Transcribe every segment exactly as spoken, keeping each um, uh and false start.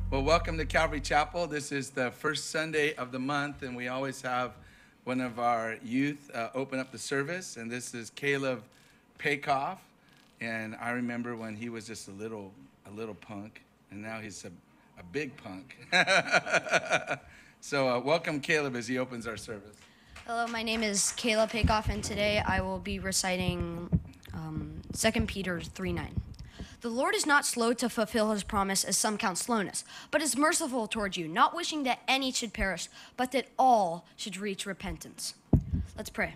Well, welcome to Calvary Chapel. This is the first Sunday of the month, and we always have one of our youth uh, open up the service, and this is Caleb Paykoff. And I remember when he was just a little, a little punk, and now he's a, a big punk. So uh, welcome, Caleb, as he opens our service. Hello, my name is Caleb Paykoff, and today I will be reciting um, Second Peter three nine. The Lord is not slow to fulfill his promise, as some count slowness, but is merciful towards you, not wishing that any should perish, but that all should reach repentance. Let's pray.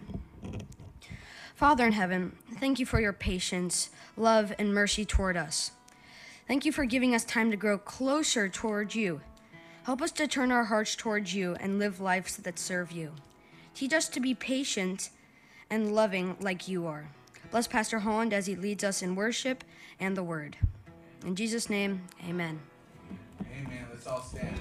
Father in heaven, thank you for your patience, love, and mercy toward us. Thank you for giving us time to grow closer toward you. Help us to turn our hearts towards you and live lives that serve you. Teach us to be patient and loving like you are. Bless Pastor Holland as he leads us in worship and the word. In Jesus' name, amen. Amen. Let's all stand.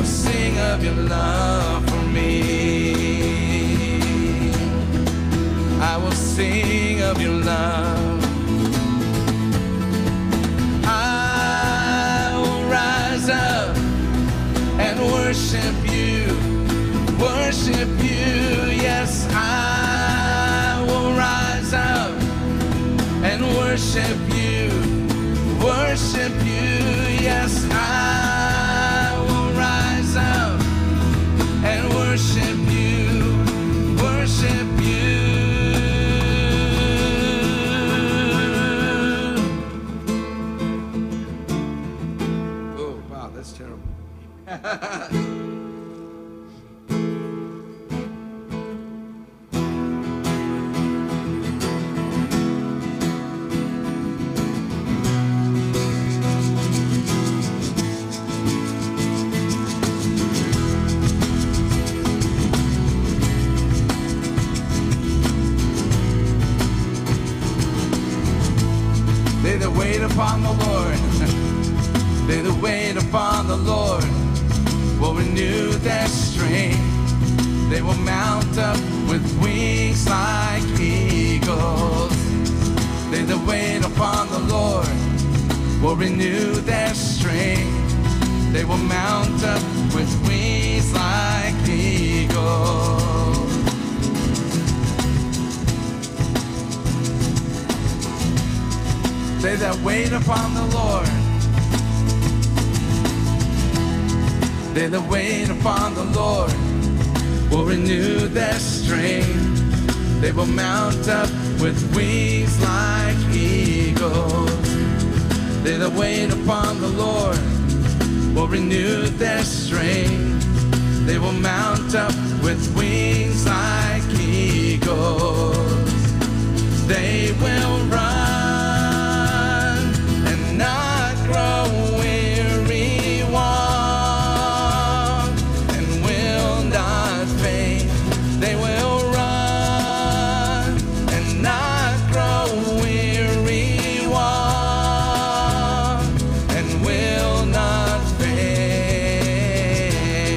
Love for me. I will sing of your love. I will rise up and worship you, worship you. Yes, I will rise up and worship you, worship you. Yes, I will rise up and worship you, worship you. Oh, wow, that's terrible. They that wait upon the Lord, they that wait upon the Lord will renew their strength. They will mount up with wings like eagles. They that wait upon the Lord will renew their strength. They will mount up with wings like eagles. They that wait upon the Lord, they that wait upon the Lord will renew their strength. They will mount up with wings like eagles. They that wait upon the Lord will renew their strength. They will mount up with wings like eagles. They will run and not grow weary, walk and will not faint. They will run and not grow weary, walk and will not faint.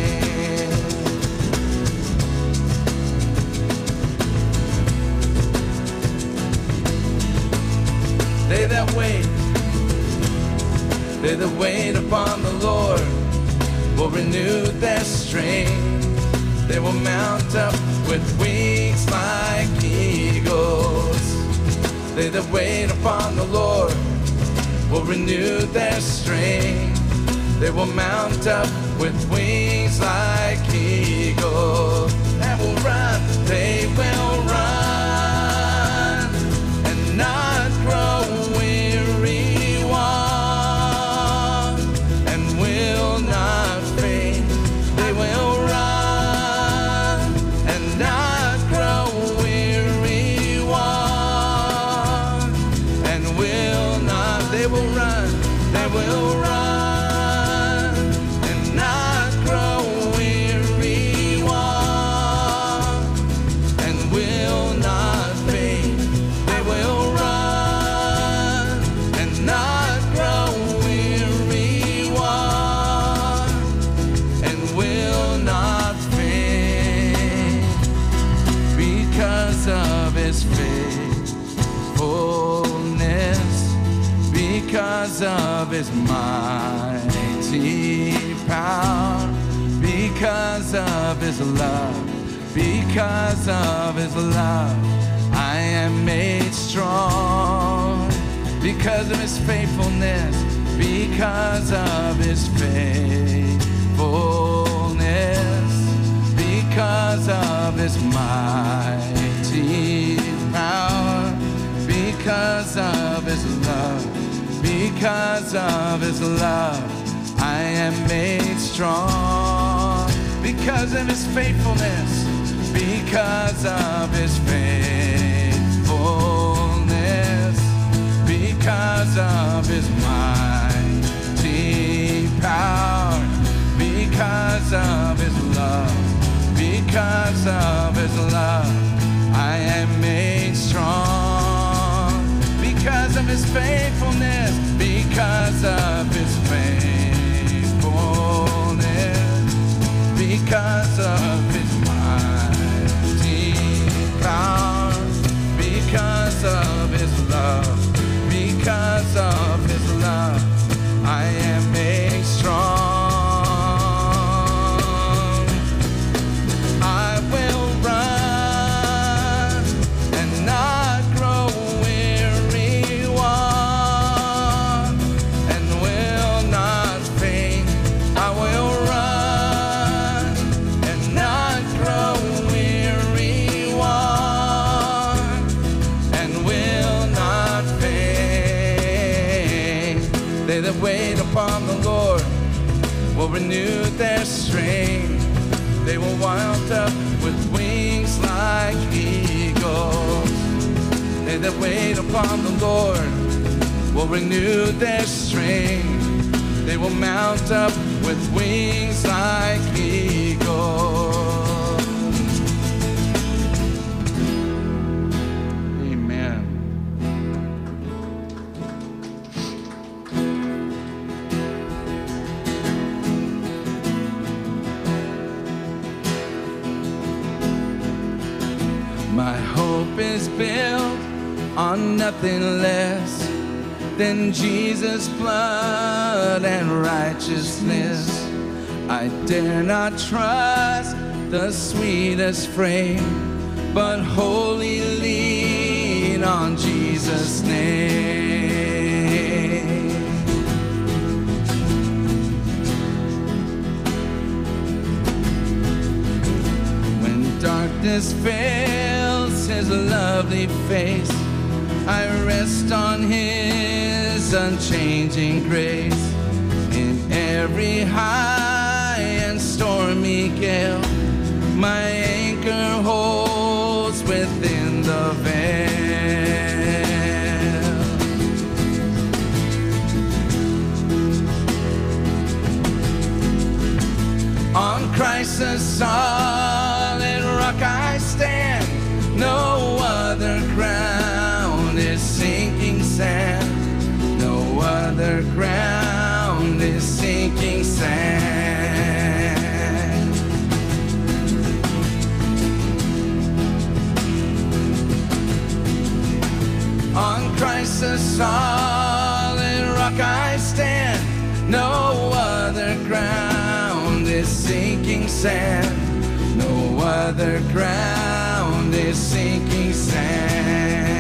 They that wait, they that wait upon the Lord will renew their strength. They will mount up with wings like eagles. They that wait upon the Lord will renew their strength. They will mount up with wings like eagles. They will run, they will run and not grow weary, walk and will not faint. They will run and not grow weary, walk and will not. They will run, they will run and not grow weary, walk and will not faint. They will run and not grow weary, walk and will not faint, because of his faithfulness, because of his mighty power, because of his love, because of his love, I am made strong. Because of his faithfulness, because of his faithfulness, because of his mighty power, because of his love, because of his love, I am made strong. Because of his faithfulness, because of his faithfulness, because of his mighty power, because of his love, because of his love, I am made strong. Because of his faithfulness, because of his faithfulness, because of his mighty power, that wait upon the Lord will renew their strength. They will mount up with wings like eagles. They that wait upon the Lord will renew their strength. They will mount up with wings like eagles. Amen. My hope is built on nothing less than Jesus' blood and righteousness. I dare not trust the sweetest frame, but wholly lean on Jesus' name. When darkness veils his lovely face, I rest on his unchanging grace. In every high and stormy gale, my anchor holds within the veil. On Christ the solid rock I stand, no other ground is sinking sand. No other ground is sinking sand. On Christ the solid rock I stand, no other ground is sinking sand. No other ground is sinking sand.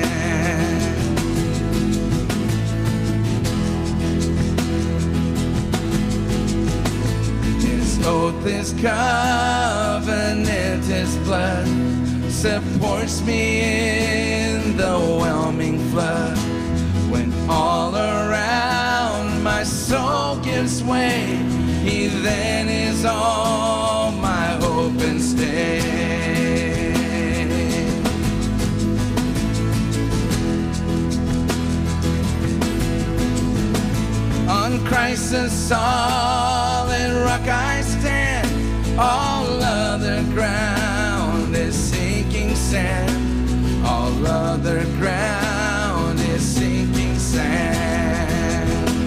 His oath, his covenant, his blood supports me in the whelming flood. When all around my soul gives way, he then is all my hope and stay. On Christ the solid rock I stand, all other ground is sinking sand. All other ground is sinking sand.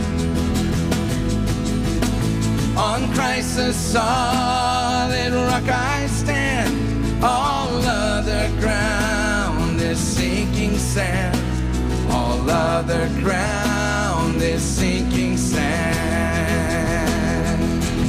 On Christ the solid rock I stand, all other ground is sinking sand. All other ground is sinking sand.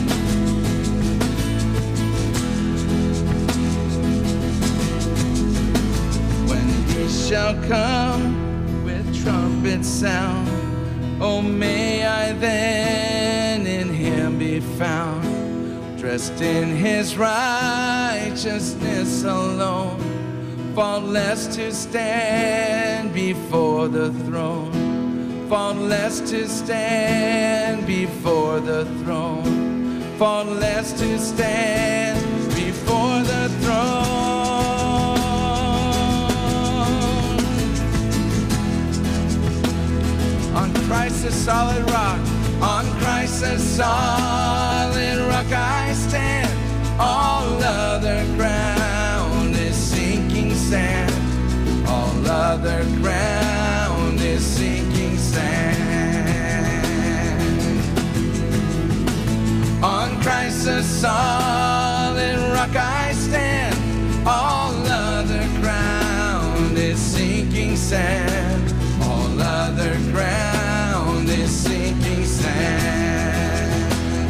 When he shall come with trumpet sound, oh, may I then in him be found, dressed in his righteousness alone, faultless to stand before the throne, faultless to stand before the throne, faultless to stand before the throne. On Christ the solid rock, on Christ the solid rock I stand, all other ground is sinking sand. All other ground is sinking sand. On Christ the solid rock I stand, all other ground is sinking sand. All other ground is sinking sand.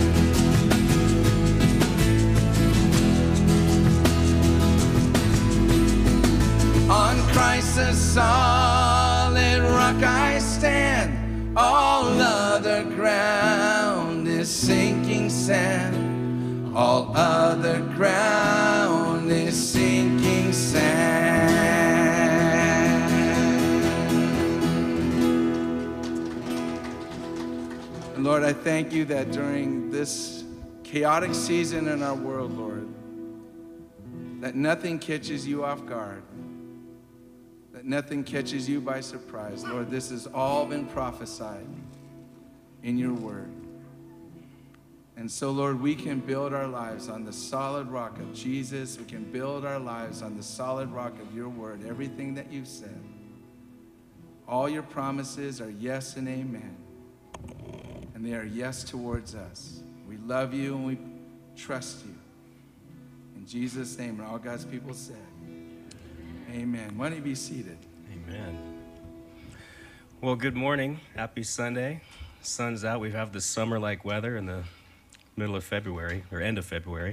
On Christ the solid rock I stand, all other ground is sinking sand. All other ground is sinking sand. Lord, I thank you that during this chaotic season in our world, Lord, that nothing catches you off guard, that nothing catches you by surprise. Lord, this has all been prophesied in your word. And so, Lord, we can build our lives on the solid rock of Jesus. We can build our lives on the solid rock of your word, everything that you've said. All your promises are yes and amen. And they are yes towards us. We love you and we trust you. In Jesus' name, and all God's people said, amen. Why don't you be seated? Amen. Well, good morning. Happy Sunday. Sun's out. We have the summer-like weather in the middle of February, or end of February.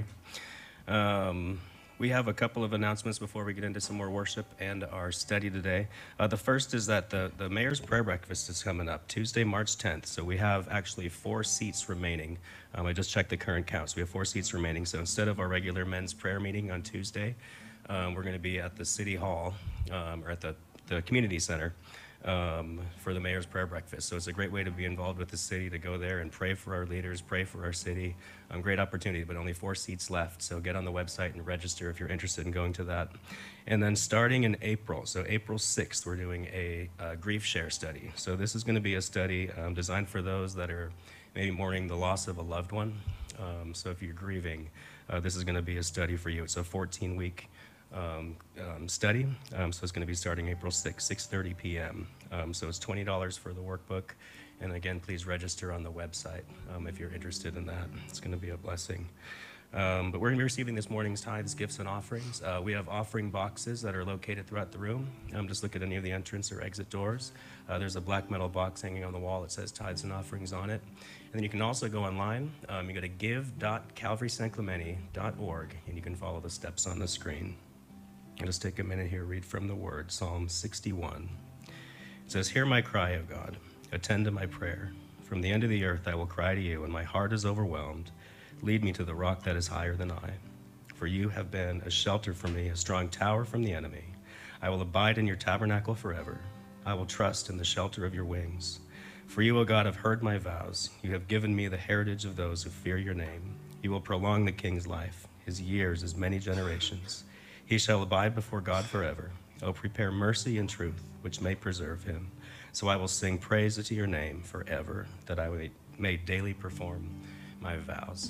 Um, we have a couple of announcements before we get into some more worship and our study today. Uh, the first is that the, the Mayor's Prayer Breakfast is coming up Tuesday, March tenth. So we have actually four seats remaining. Um, I just checked the current count. So we have four seats remaining. So instead of our regular men's prayer meeting on Tuesday, um, we're going to be at the City Hall, um, or at the, the Community Center, Um, for the Mayor's Prayer Breakfast. So it's a great way to be involved with the city, to go there and pray for our leaders, pray for our city. Um, great opportunity, but only four seats left. So get on the website and register if you're interested in going to that. And then starting in April, so April sixth, we're doing a, a grief share study. So this is going to be a study um, designed for those that are maybe mourning the loss of a loved one. Um, so if you're grieving, uh, this is going to be a study for you. It's a fourteen week Um, um, study. Um, so it's going to be starting April sixth, six thirty p.m. Um, so it's twenty dollars for the workbook. And again, please register on the website um, if you're interested in that. It's going to be a blessing. Um, but we're going to be receiving this morning's tithes, gifts, and offerings. Uh, we have offering boxes that are located throughout the room. Um, just look at any of the entrance or exit doors. Uh, there's a black metal box hanging on the wall that says tithes and offerings on it. And then you can also go online. Um, you go to give dot calvary san clemente dot org, and you can follow the steps on the screen. I'll just take a minute here, read from the word, Psalm sixty-one. It says, "Hear my cry, O God, attend to my prayer. From the end of the earth I will cry to you, when my heart is overwhelmed. Lead me to the rock that is higher than I. For you have been a shelter for me, a strong tower from the enemy. I will abide in your tabernacle forever. I will trust in the shelter of your wings. For you, O God, have heard my vows. You have given me the heritage of those who fear your name. You will prolong the king's life, his years as many generations. He shall abide before God forever. Oh, prepare mercy and truth, which may preserve him. So I will sing praise to your name forever, that I may daily perform my vows."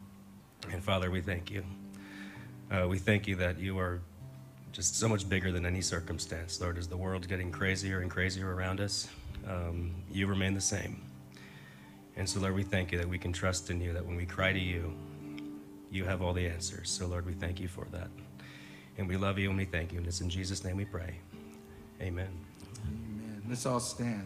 And Father, we thank you. Uh, we thank you that you are just so much bigger than any circumstance. Lord, as the world's getting crazier and crazier around us, um, you remain the same. And so, Lord, we thank you that we can trust in you, that when we cry to you, you have all the answers. So, Lord, we thank you for that. And we love you and we thank you. And it's in Jesus' name we pray. Amen. Amen. Let's all stand.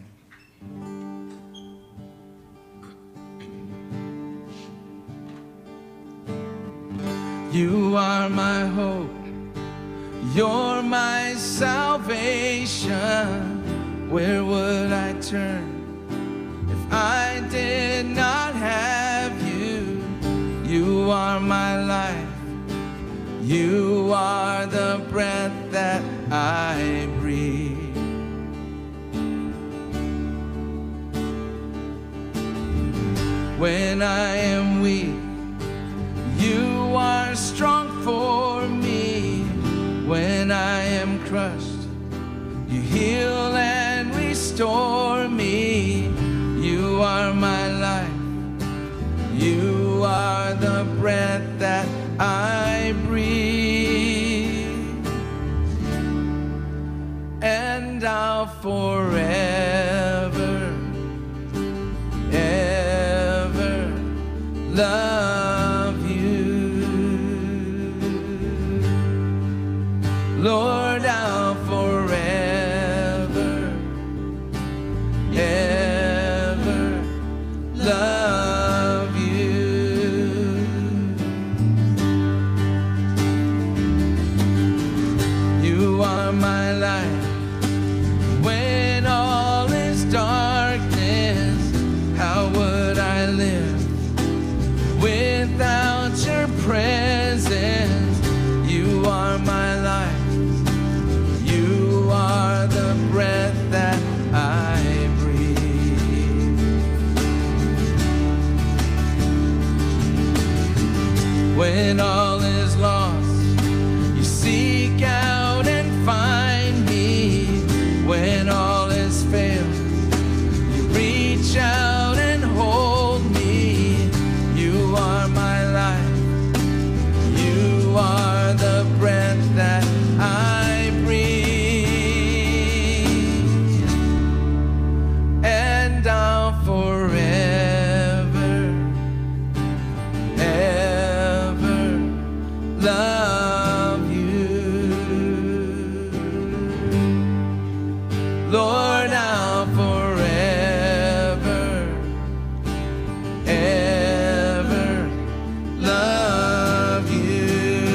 You are my hope. You're my salvation. Where would I turn if I did not have you? You are my life. You are the breath that I breathe. When I am weak, you are strong for me. When I am crushed, you heal and restore me. You are my life. You are the breath that I breathe, and I'll forever, ever love you. Lord, I'll forever, ever love you. You are my life. When all is darkness, how would I live when all is lost, you seek out and find me. When all is failed, you reach out and hold me. You are my life, you are the breath that I breathe, and I'll forever, ever love you. Lord, I'll forever, ever love you.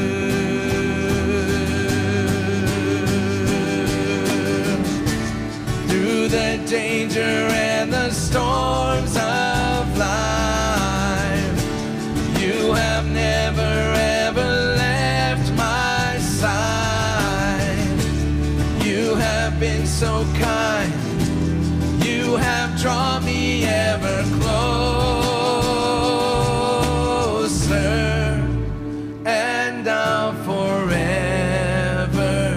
Through the danger and the storms of life, you have never ever left my side. You have been so kind, you have drawn me ever closer, and I'll forever,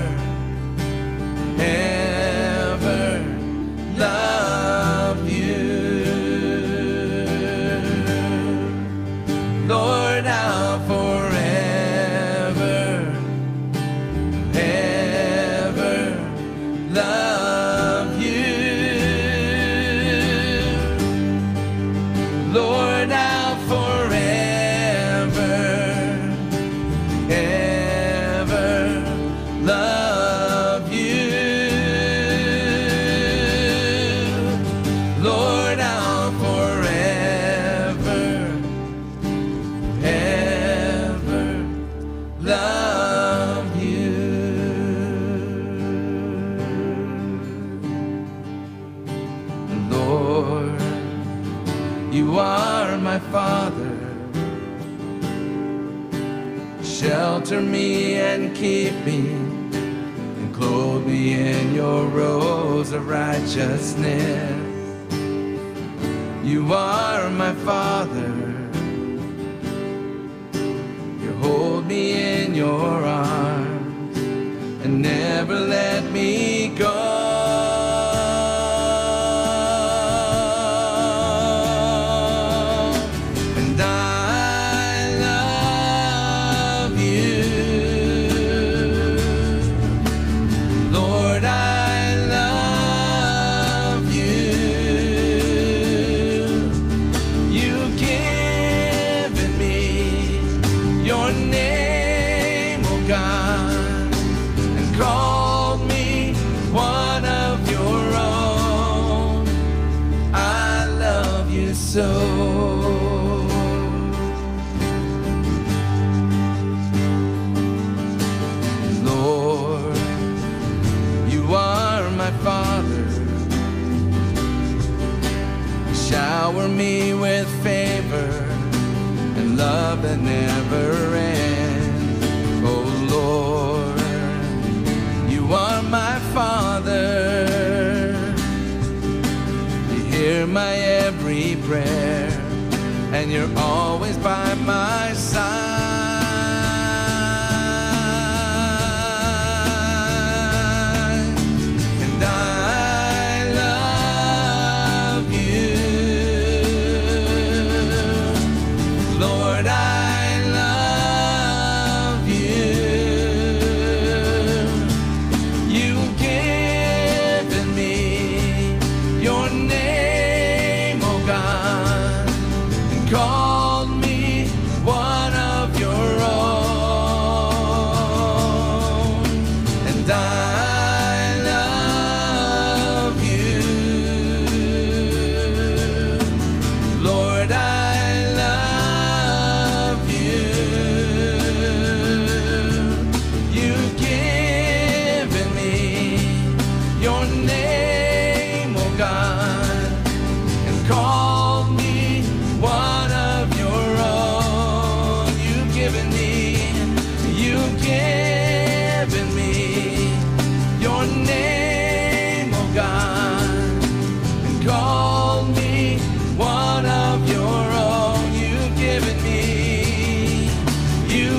ever love you. Lord, I'll forever, ever love you. Lord, I'll forever, ever love you. Lord, I'll forever, ever love you. Lord, you are my Father. Shelter me and keep me, and clothe me in your robes of righteousness. You are my Father. You hold me in your arms and never let me go. And I love you. Lord, I love you. You've given me your name, oh God, and called me one of your own. I love you so. Lord, you are my Father. Shower me with favor and love that never ends. Oh Lord, you are my Father. You hear my every prayer, and you're always by my side. And I love you. Lord, I love you. You've given me your name, oh God, and called me one of your own. And I love you. Lord, I love you. You've given me your name, oh God, and called me one of your own. You've given me, you've given me your name, oh God, and called me one of your own. You've given me, you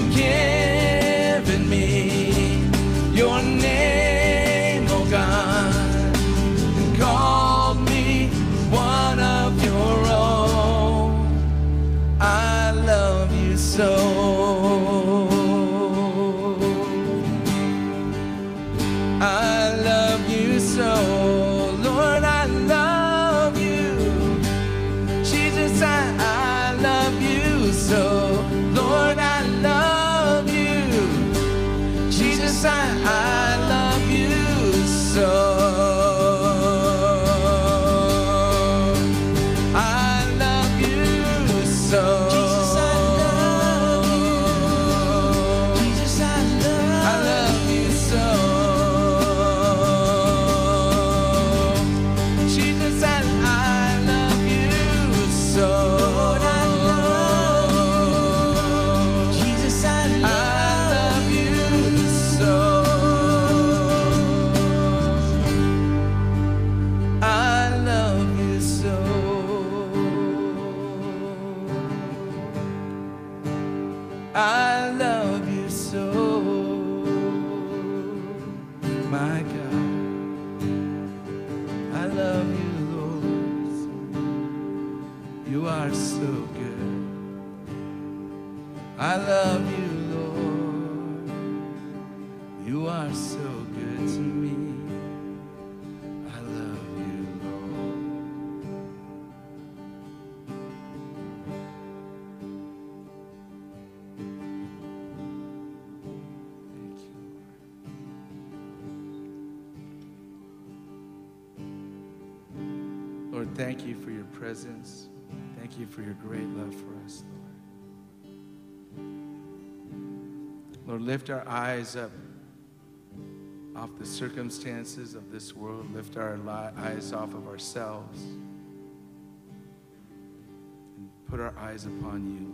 are so good. I love you, Lord. You are so good to me. I love you, Lord. Thank you, Lord. Lord, thank you for your presence. Thank you for your great love for us, Lord. Lord, lift our eyes up off the circumstances of this world. Lift our li- eyes off of ourselves and put our eyes upon you,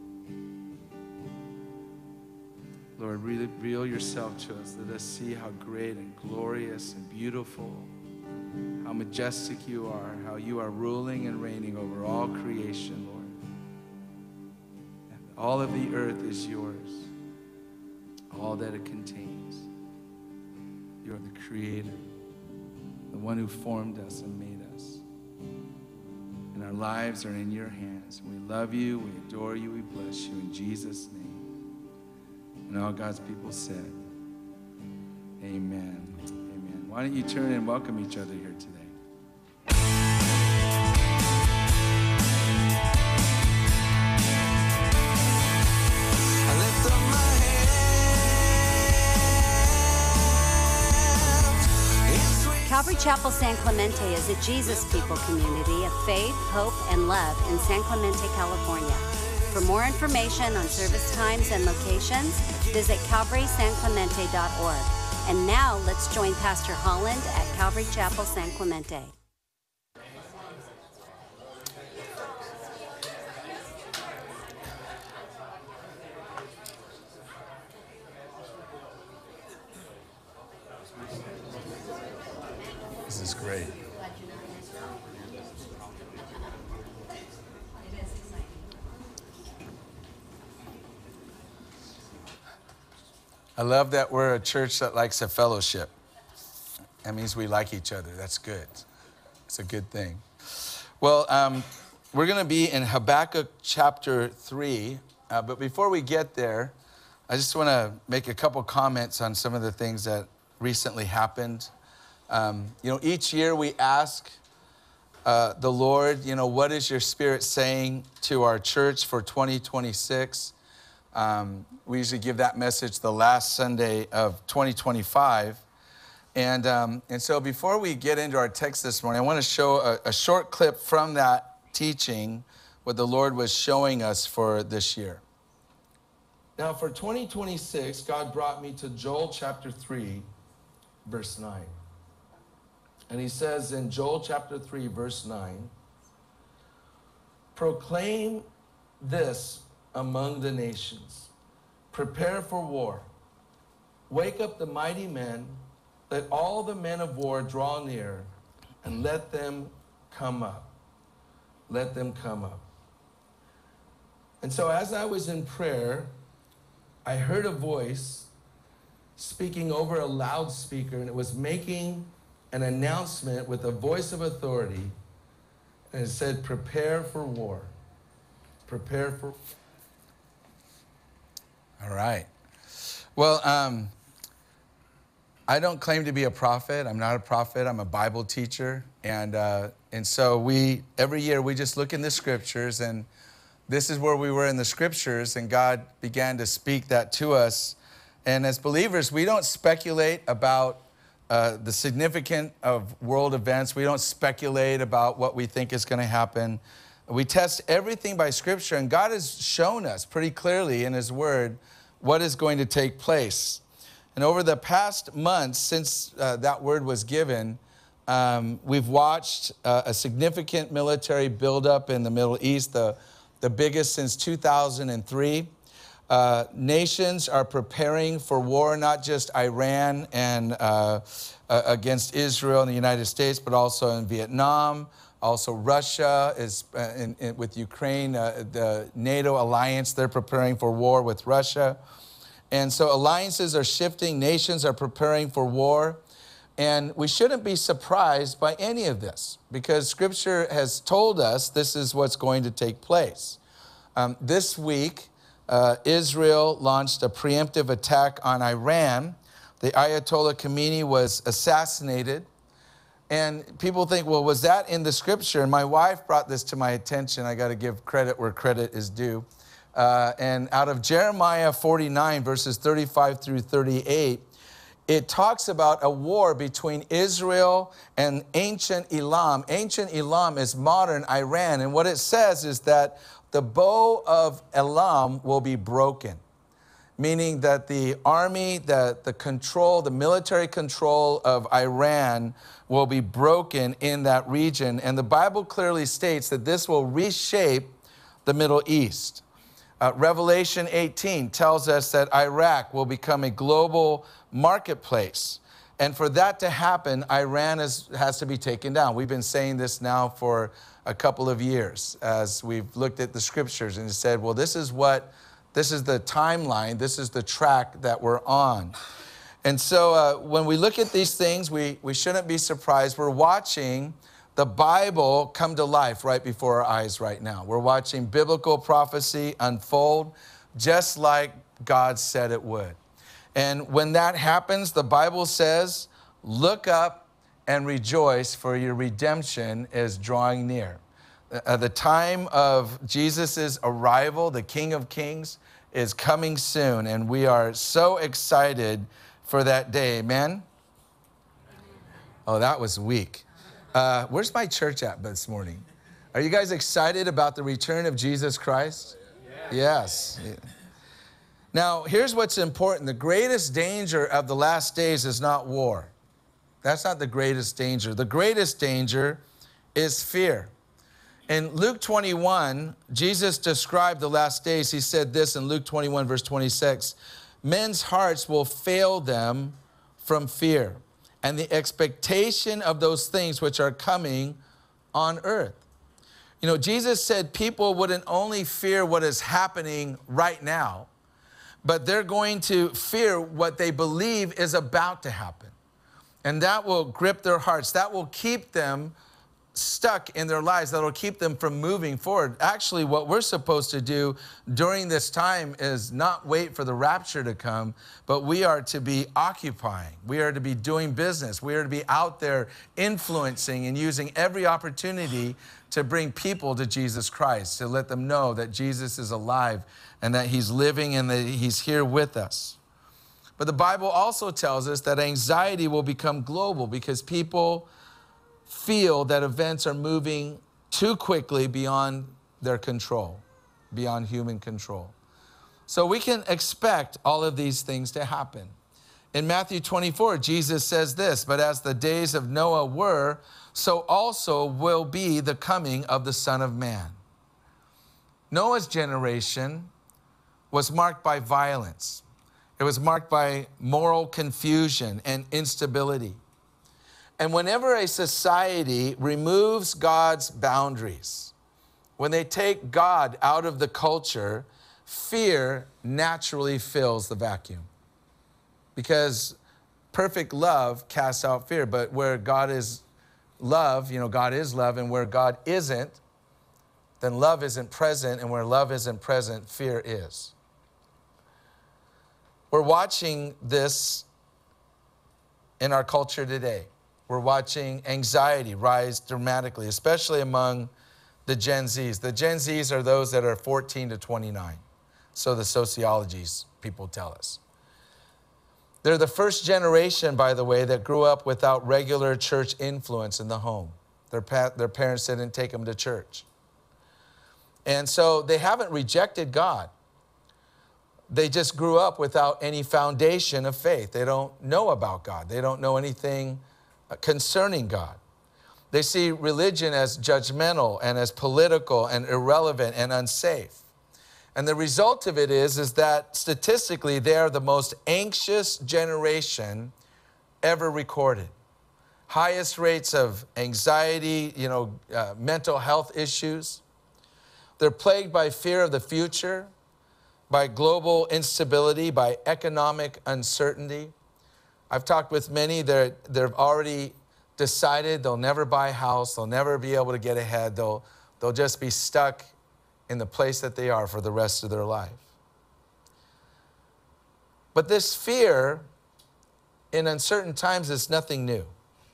Lord. Lord, re- reveal yourself to us. Let us see how great and glorious and beautiful, how majestic you are, how you are ruling and reigning over all creation, Lord. And all of the earth is yours, all that it contains. You are the creator, the one who formed us and made us. And our lives are in your hands. We love you, we adore you, we bless you in Jesus' name. And all God's people said, amen. Amen. Why don't you turn and welcome each other here today? Calvary Chapel San Clemente is a Jesus People community of faith, hope, and love in San Clemente, California. For more information on service times and locations, visit calvary san clemente dot org. And now let's join Pastor Holland at Calvary Chapel San Clemente. This is great. I love that we're a church that likes a fellowship. That means we like each other. That's good. It's a good thing. Well, um, we're going to be in Habakkuk chapter three. Uh, but before we get there, I just want to make a couple comments on some of the things that recently happened. Um, you know, each year we ask uh, the Lord, you know, what is your Spirit saying to our church for twenty twenty-six? Um, we usually give that message the last Sunday of twenty twenty-five. And, um, and so before we get into our text this morning, I want to show a, a short clip from that teaching, what the Lord was showing us for this year. Now for twenty twenty-six, God brought me to Joel chapter three, verse nine. And he says in Joel chapter three, verse nine, proclaim this among the nations. Prepare for war. Wake up the mighty men. Let all the men of war draw near, and let them come up. Let them come up. And so as I was in prayer, I heard a voice speaking over a loudspeaker, and it was making an announcement with a voice of authority, and it said, prepare for war. Prepare for... All right. Well, um, I don't claim to be a prophet. I'm not a prophet. I'm a Bible teacher. And, uh, and so we, every year we just look in the scriptures, and this is where we were in the scriptures, and God began to speak that to us. And as believers, we don't speculate about uh, the significance of world events. We don't speculate about what we think is going to happen. We test everything by scripture, and God has shown us pretty clearly in his word what is going to take place. And over the past months since uh, that word was given, um, we've watched uh, a significant military buildup in the Middle East, the, the biggest since two thousand three. Uh, nations are preparing for war, not just Iran and uh, uh, against Israel and the United States, but also in Vietnam. Also, Russia is uh, in, in, with Ukraine, uh, the NATO alliance, they're preparing for war with Russia. And so alliances are shifting, nations are preparing for war. And we shouldn't be surprised by any of this because Scripture has told us this is what's going to take place. Um, this week, uh, Israel launched a preemptive attack on Iran. The Ayatollah Khomeini was assassinated. And people think, well, was that in the Scripture? And my wife brought this to my attention. I got to give credit where credit is due. Uh, and out of Jeremiah forty-nine, verses thirty-five through thirty-eight, it talks about a war between Israel and ancient Elam. Ancient Elam is modern Iran. And what it says is that the bow of Elam will be broken, meaning that the army, the, the control, the military control of Iran will be broken in that region. And the Bible clearly states that this will reshape the Middle East. Uh, Revelation eighteen tells us that Iraq will become a global marketplace. And for that to happen, Iran is, has to be taken down. We've been saying this now for a couple of years as we've looked at the Scriptures and said, well, this is what, this is the timeline, this is the track that we're on. And so uh, when we look at these things, we, we shouldn't be surprised. We're watching the Bible come to life right before our eyes right now. We're watching biblical prophecy unfold just like God said it would. And when that happens, the Bible says, look up and rejoice, for your redemption is drawing near. Uh, the time of Jesus' arrival, the King of Kings, is coming soon, and we are so excited for that day. Amen? Oh, that was weak. Uh, where's my church at this morning? Are you guys excited about the return of Jesus Christ? Yes. yes. Now, here's what's important. The greatest danger of the last days is not war. That's not the greatest danger. The greatest danger is fear. In Luke twenty-one, Jesus described the last days. He said this in Luke twenty-one, verse twenty-six, men's hearts will fail them from fear and the expectation of those things which are coming on earth. You know, Jesus said people wouldn't only fear what is happening right now, but they're going to fear what they believe is about to happen. And that will grip their hearts. That will keep them stuck in their lives. That'll keep them from moving forward. Actually, what we're supposed to do during this time is not wait for the rapture to come, but we are to be occupying. We are to be doing business. We are to be out there influencing and using every opportunity to bring people to Jesus Christ, to let them know that Jesus is alive and that he's living and that he's here with us. But the Bible also tells us that anxiety will become global because people feel that events are moving too quickly beyond their control, beyond human control. So we can expect all of these things to happen. In Matthew twenty-four, Jesus says this, but as the days of Noah were, so also will be the coming of the Son of Man. Noah's generation was marked by violence. It was marked by moral confusion and instability. And whenever a society removes God's boundaries, when they take God out of the culture, fear naturally fills the vacuum. Because perfect love casts out fear, but where God is love, you know, God is love, and where God isn't, then love isn't present, and where love isn't present, fear is. We're watching this in our culture today. We're watching anxiety rise dramatically, especially among the Gen Zs. The Gen Zs are those that are fourteen to twenty-nine. So the sociologies people tell us. They're the first generation, by the way, that grew up without regular church influence in the home. Their, pa- their parents didn't take them to church. And so they haven't rejected God. They just grew up without any foundation of faith. They don't know about God. They don't know anything concerning God. They see religion as judgmental and as political and irrelevant and unsafe. And the result of it is, is that statistically, they are the most anxious generation ever recorded. Highest rates of anxiety, you know, uh, mental health issues. They're plagued by fear of the future, by global instability, by economic uncertainty. I've talked with many that they've already decided they'll never buy a house, they'll never be able to get ahead, they'll, they'll just be stuck in the place that they are for the rest of their life. But this fear in uncertain times is nothing new.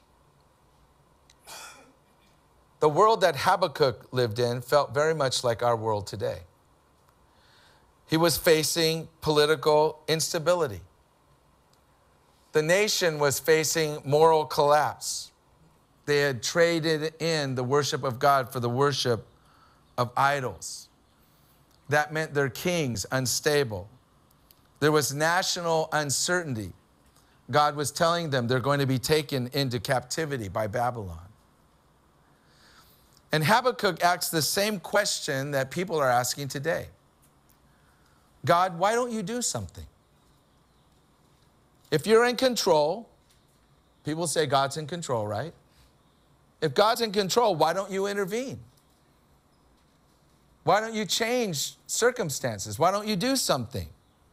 The world that Habakkuk lived in felt very much like our world today. He was facing political instability. The nation was facing moral collapse. They had traded in the worship of God for the worship of idols. That meant their kings unstable. There was national uncertainty. God was telling them they're going to be taken into captivity by Babylon. And Habakkuk asks the same question that people are asking today. God, why don't you do something? If you're in control, people say God's in control, right? If God's in control, why don't you intervene? Why don't you change circumstances? Why don't you do something?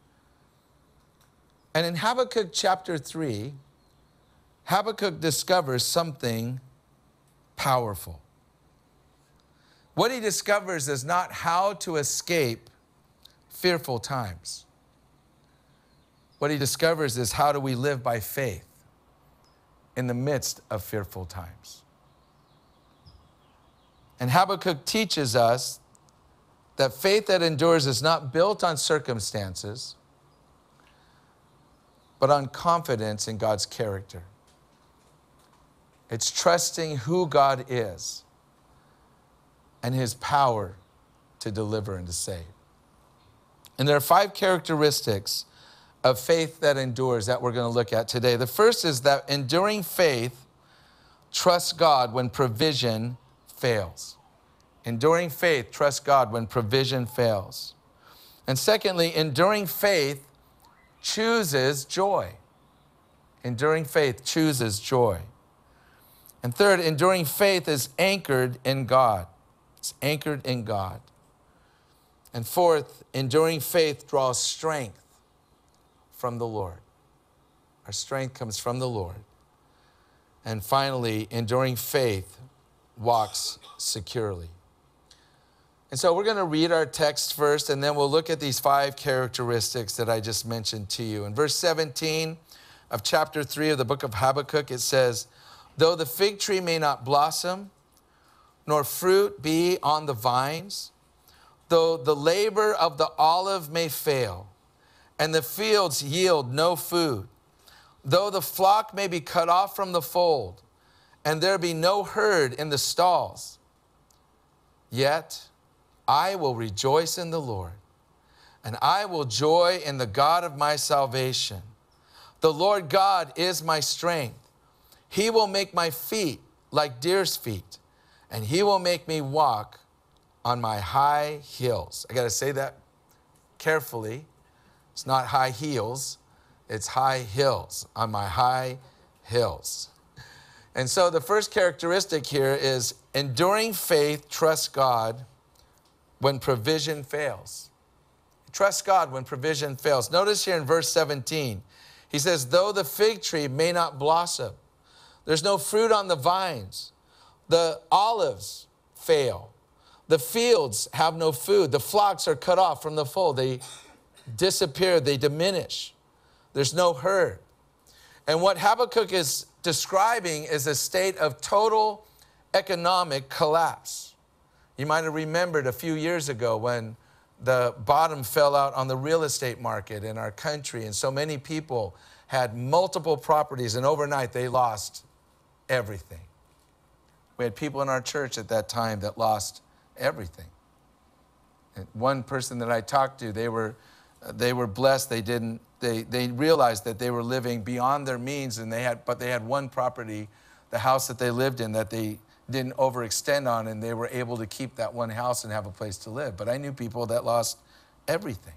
And in Habakkuk chapter three, Habakkuk discovers something powerful. What he discovers is not how to escape fearful times. What he discovers is how do we live by faith in the midst of fearful times. And Habakkuk teaches us that faith that endures is not built on circumstances, but on confidence in God's character. It's trusting who God is and his power to deliver and to save. And there are five characteristics of faith that endures that we're going to look at today. The first is that enduring faith trusts God when provision fails. Enduring faith trusts God when provision fails. And secondly, enduring faith chooses joy. Enduring faith chooses joy. And third, enduring faith is anchored in God. It's anchored in God. And fourth, enduring faith draws strength from the Lord. Our strength comes from the Lord. And finally, enduring faith walks securely. And so we're going to read our text first, and then we'll look at these five characteristics that I just mentioned to you. In verse seventeen of chapter three of the book of Habakkuk, it says, "Though the fig tree may not blossom, nor fruit be on the vines, though the labor of the olive may fail, and the fields yield no food, though the flock may be cut off from the fold, and there be no herd in the stalls, yet I will rejoice in the Lord, and I will joy in the God of my salvation. The Lord God is my strength. He will make my feet like deer's feet, and he will make me walk on my high hills." I got to say that carefully. It's not high heels, it's high hills, on my high hills. And so the first characteristic here is enduring faith trusts God when provision fails. Trust God when provision fails. Notice here in verse seventeen, he says, "Though the fig tree may not blossom, there's no fruit on the vines, the olives fail, the fields have no food, the flocks are cut off from the fold, they disappear, they diminish, there's no herd." And what Habakkuk is describing is a state of total economic collapse. You might have remembered a few years ago when the bottom fell out on the real estate market in our country, and so many people had multiple properties, and overnight they lost everything. We had people in our church at that time that lost everything. And one person that I talked to, they were they were blessed. They didn't they they realized that they were living beyond their means, and they had but they had one property, the house that they lived in, that they didn't overextend on, and they were able to keep that one house and have a place to live. But I knew people that lost everything.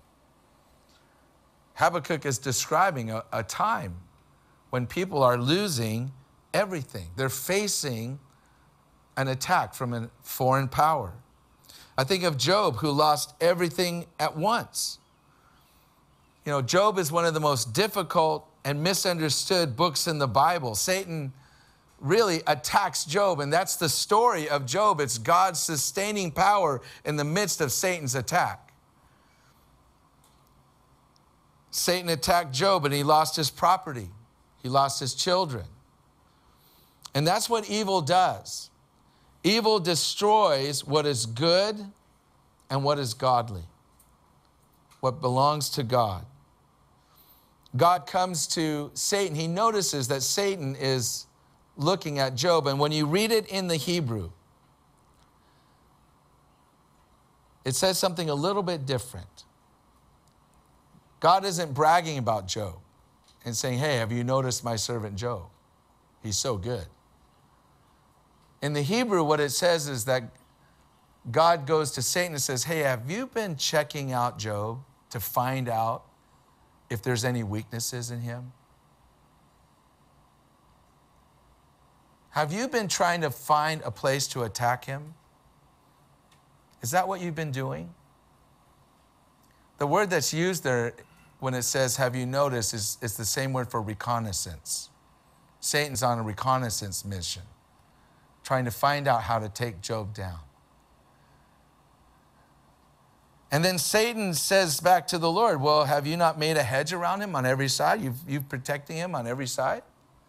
Habakkuk is describing a, a time when people are losing everything. They're facing an attack from a foreign power. I think of Job, who lost everything at once. You know, Job is one of the most difficult and misunderstood books in the Bible. Satan really attacks Job, and that's the story of Job. It's God's sustaining power in the midst of Satan's attack. Satan attacked Job, and he lost his property. He lost his children. And that's what evil does. Evil destroys what is good and what is godly, what belongs to God. God comes to Satan. He notices that Satan is looking at Job. And when you read it in the Hebrew, it says something a little bit different. God isn't bragging about Job and saying, hey, have you noticed my servant Job? He's so good. In the Hebrew, what it says is that God goes to Satan and says, hey, have you been checking out Job to find out if there's any weaknesses in him? Have you been trying to find a place to attack him? Is that what you've been doing? The word that's used there when it says, have you noticed, is, is the same word for reconnaissance. Satan's on a reconnaissance mission, trying to find out how to take Job down. And then Satan says back to the Lord, well, have you not made a hedge around him on every side? You've, you've protecting him on every side?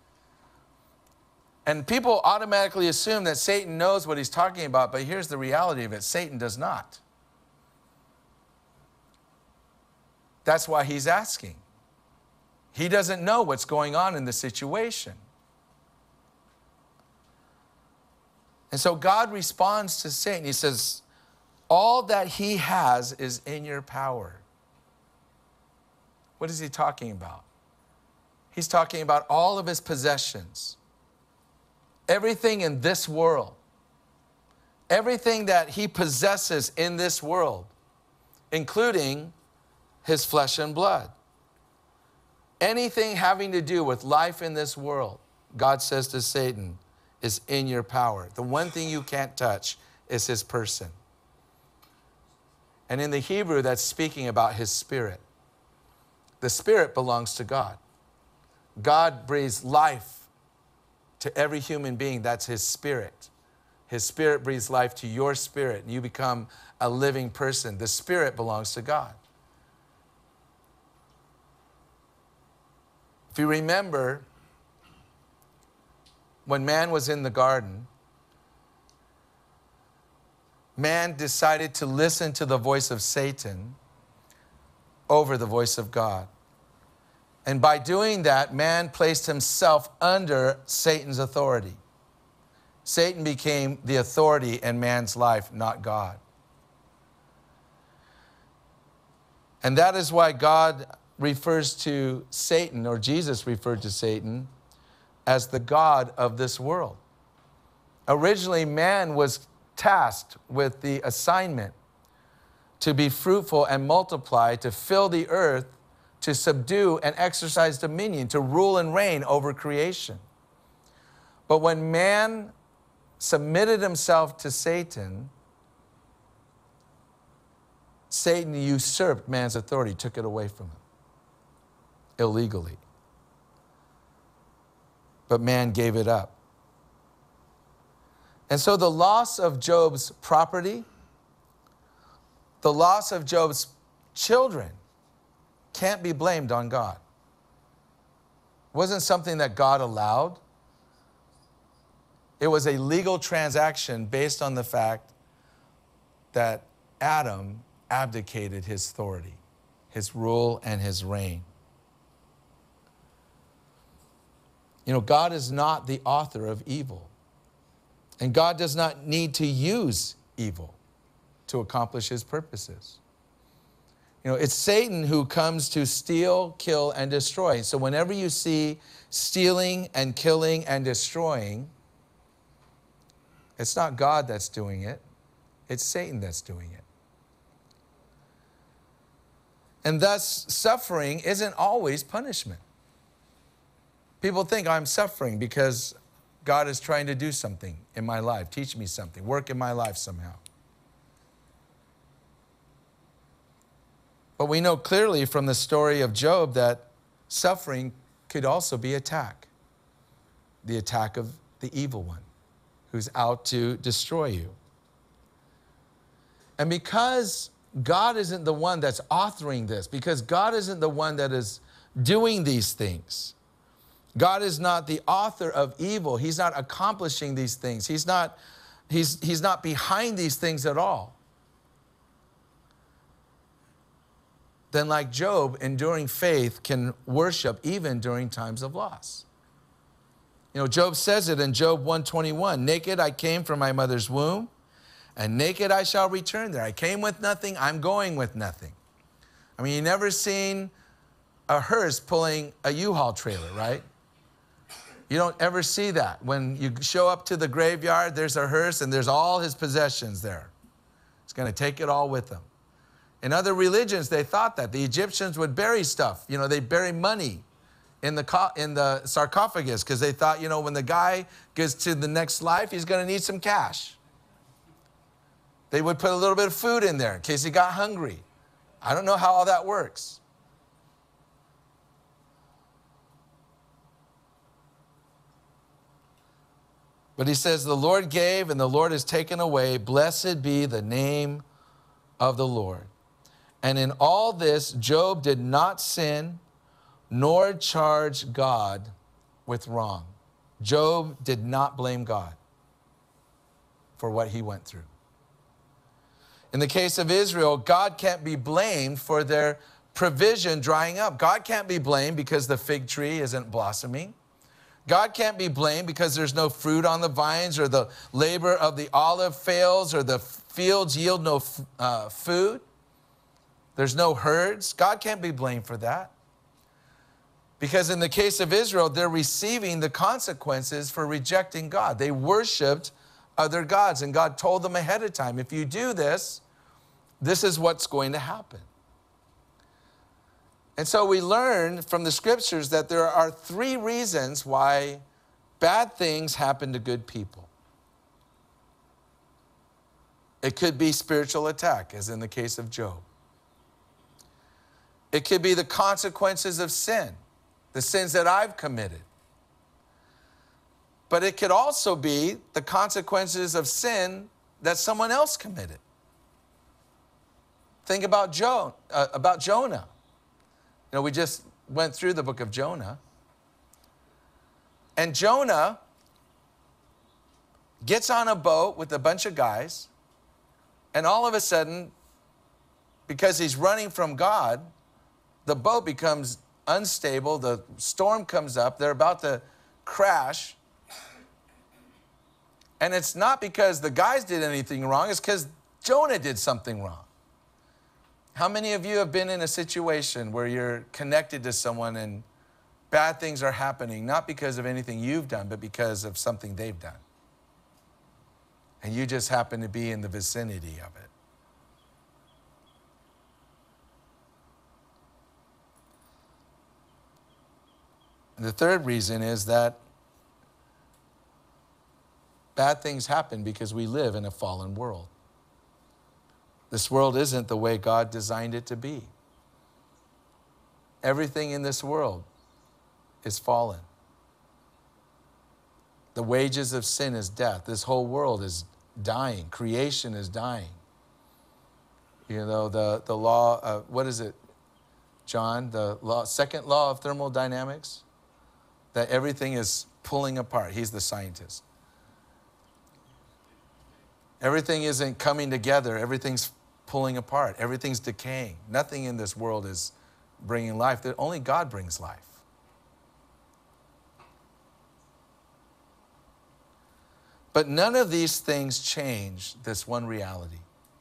And people automatically assume that Satan knows what he's talking about, but here's the reality of it. Satan does not. That's why he's asking. He doesn't know what's going on in the situation. And so God responds to Satan. He says, all that he has is in your power. What is he talking about? He's talking about all of his possessions. Everything in this world. Everything that he possesses in this world, including his flesh and blood. Anything having to do with life in this world, God says to Satan, is in your power. The one thing you can't touch is his person. And in the Hebrew, that's speaking about his spirit. The spirit belongs to God. God breathes life to every human being. That's his spirit. His spirit breathes life to your spirit, and you become a living person. The spirit belongs to God. If you remember, when man was in the garden, man decided to listen to the voice of Satan over the voice of God. And by doing that, man placed himself under Satan's authority. Satan became the authority in man's life, not God. And that is why God refers to Satan, or Jesus referred to Satan, as the god of this world. Originally, man was tasked with the assignment to be fruitful and multiply, to fill the earth, to subdue and exercise dominion, to rule and reign over creation. But when man submitted himself to Satan, Satan usurped man's authority, took it away from him illegally. But man gave it up. And so the loss of Job's property, the loss of Job's children, can't be blamed on God. It wasn't something that God allowed. It was a legal transaction based on the fact that Adam abdicated his authority, his rule, and his reign. You know, God is not the author of evil. And God does not need to use evil to accomplish his purposes. You know, it's Satan who comes to steal, kill, and destroy. So whenever you see stealing and killing and destroying, it's not God that's doing it. It's Satan that's doing it. And thus, suffering isn't always punishment. People think I'm suffering because God is trying to do something in my life, teach me something, work in my life somehow. But we know clearly from the story of Job that suffering could also be attack. The attack of the evil one who's out to destroy you. And because God isn't the one that's authoring this, because God isn't the one that is doing these things, God is not the author of evil. He's not accomplishing these things. He's not, he's, he's not behind these things at all. Then like Job, enduring faith can worship even during times of loss. You know, Job says it in Job one twenty-one, naked I came from my mother's womb, and naked I shall return there. I came with nothing, I'm going with nothing. I mean, you never seen a hearse pulling a U-Haul trailer, right? You don't ever see that. When you show up to the graveyard, there's a hearse and there's all his possessions there. He's going to take it all with him. In other religions, they thought that. The Egyptians would bury stuff. You know, they bury money in the, in the sarcophagus because they thought, you know, when the guy gets to the next life, he's going to need some cash. They would put a little bit of food in there in case he got hungry. I don't know how all that works. But he says, the Lord gave and the Lord has taken away. Blessed be the name of the Lord. And in all this, Job did not sin, nor charge God with wrong. Job did not blame God for what he went through. In the case of Israel, God can't be blamed for their provision drying up. God can't be blamed because the fig tree isn't blossoming. God can't be blamed because there's no fruit on the vines, or the labor of the olive fails, or the fields yield no uh, food. There's no herds. God can't be blamed for that. Because in the case of Israel, they're receiving the consequences for rejecting God. They worshiped other gods, and God told them ahead of time, if you do this, this is what's going to happen. And so we learn from the scriptures that there are three reasons why bad things happen to good people. It could be spiritual attack, as in the case of Job. It could be the consequences of sin, the sins that I've committed. But it could also be the consequences of sin that someone else committed. Think about, Jo- uh, about Jonah. You know, we just went through the book of Jonah. And Jonah gets on a boat with a bunch of guys, and all of a sudden, because he's running from God, the boat becomes unstable, the storm comes up, they're about to crash. And it's not because the guys did anything wrong, it's because Jonah did something wrong. How many of you have been in a situation where you're connected to someone and bad things are happening, not because of anything you've done, but because of something they've done? And you just happen to be in the vicinity of it. And the third reason is that bad things happen because we live in a fallen world. This world isn't the way God designed it to be. Everything in this world is fallen. The wages of sin is death. This whole world is dying. Creation is dying. You know, the, the law, of, what is it, John? The law, second law of thermodynamics? That everything is pulling apart. He's the scientist. Everything isn't coming together. Everything's pulling apart. Everything's decaying. Nothing in this world is bringing life. Only God brings life. But none of these things change this one reality.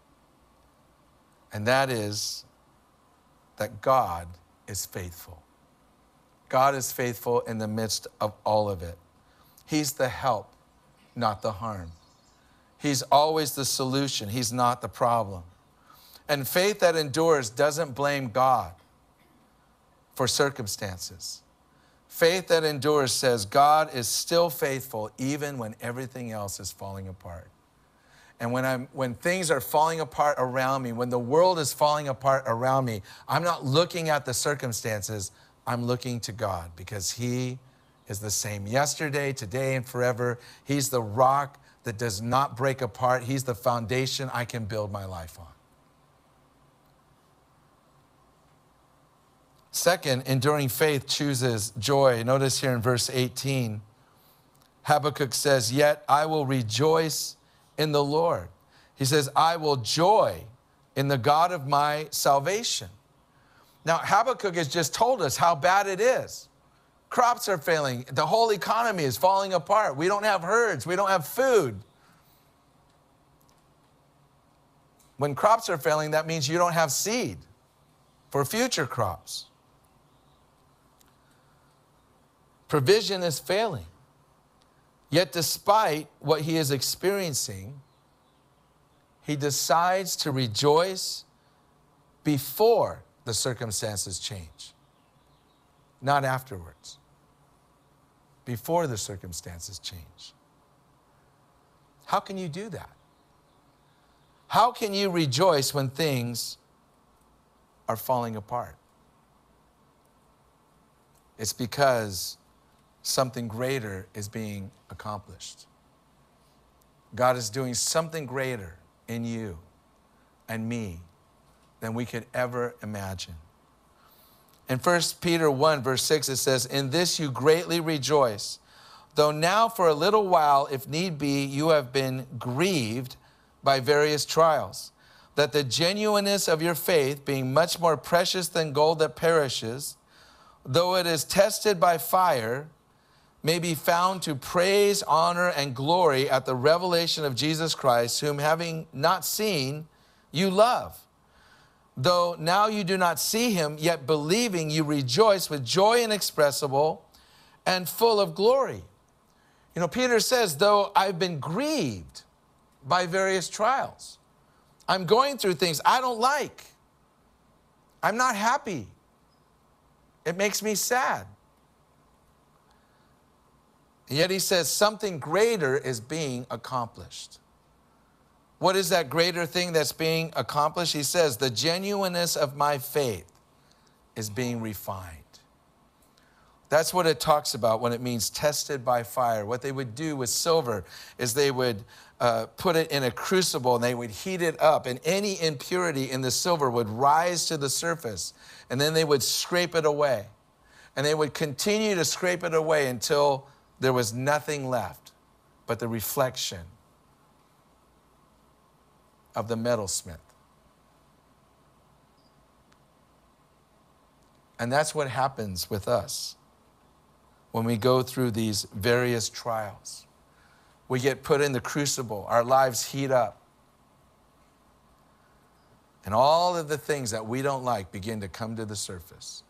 And that is that God is faithful. God is faithful in the midst of all of it. He's the help, not the harm. He's always the solution. He's not the problem. And faith that endures doesn't blame God for circumstances. Faith that endures says God is still faithful even when everything else is falling apart. And when, I'm, when things are falling apart around me, when the world is falling apart around me, I'm not looking at the circumstances, I'm looking to God because he is the same yesterday, today, and forever. He's the rock that does not break apart. He's the foundation I can build my life on. Second, enduring faith chooses joy. Notice here in verse eighteen, Habakkuk says, yet I will rejoice in the Lord. He says, I will joy in the God of my salvation. Now, Habakkuk has just told us how bad it is. Crops are failing. The whole economy is falling apart. We don't have herds. We don't have food. When crops are failing, that means you don't have seed for future crops. Provision is failing. Yet despite what he is experiencing, he decides to rejoice before the circumstances change, not afterwards. Before the circumstances change. How can you do that? How can you rejoice when things are falling apart? It's because something greater is being accomplished. God is doing something greater in you and me than we could ever imagine. In First Peter one, verse six, it says, in this you greatly rejoice, though now for a little while, if need be, you have been grieved by various trials, that the genuineness of your faith, being much more precious than gold that perishes, though it is tested by fire, may be found to praise, honor, and glory at the revelation of Jesus Christ, whom having not seen, you love. Though now you do not see him, yet believing you rejoice with joy inexpressible and full of glory. You know, Peter says, though I've been grieved by various trials, I'm going through things I don't like. I'm not happy. It makes me sad. And yet he says something greater is being accomplished. What is that greater thing that's being accomplished? He says, the genuineness of my faith is being refined. That's what it talks about when it means tested by fire. What they would do with silver is they would uh, put it in a crucible and they would heat it up, and any impurity in the silver would rise to the surface, and then they would scrape it away. And they would continue to scrape it away until there was nothing left but the reflection of the metalsmith. And that's what happens with us when we go through these various trials. We get put in the crucible, our lives heat up, and all of the things that we don't like begin to come to the surface.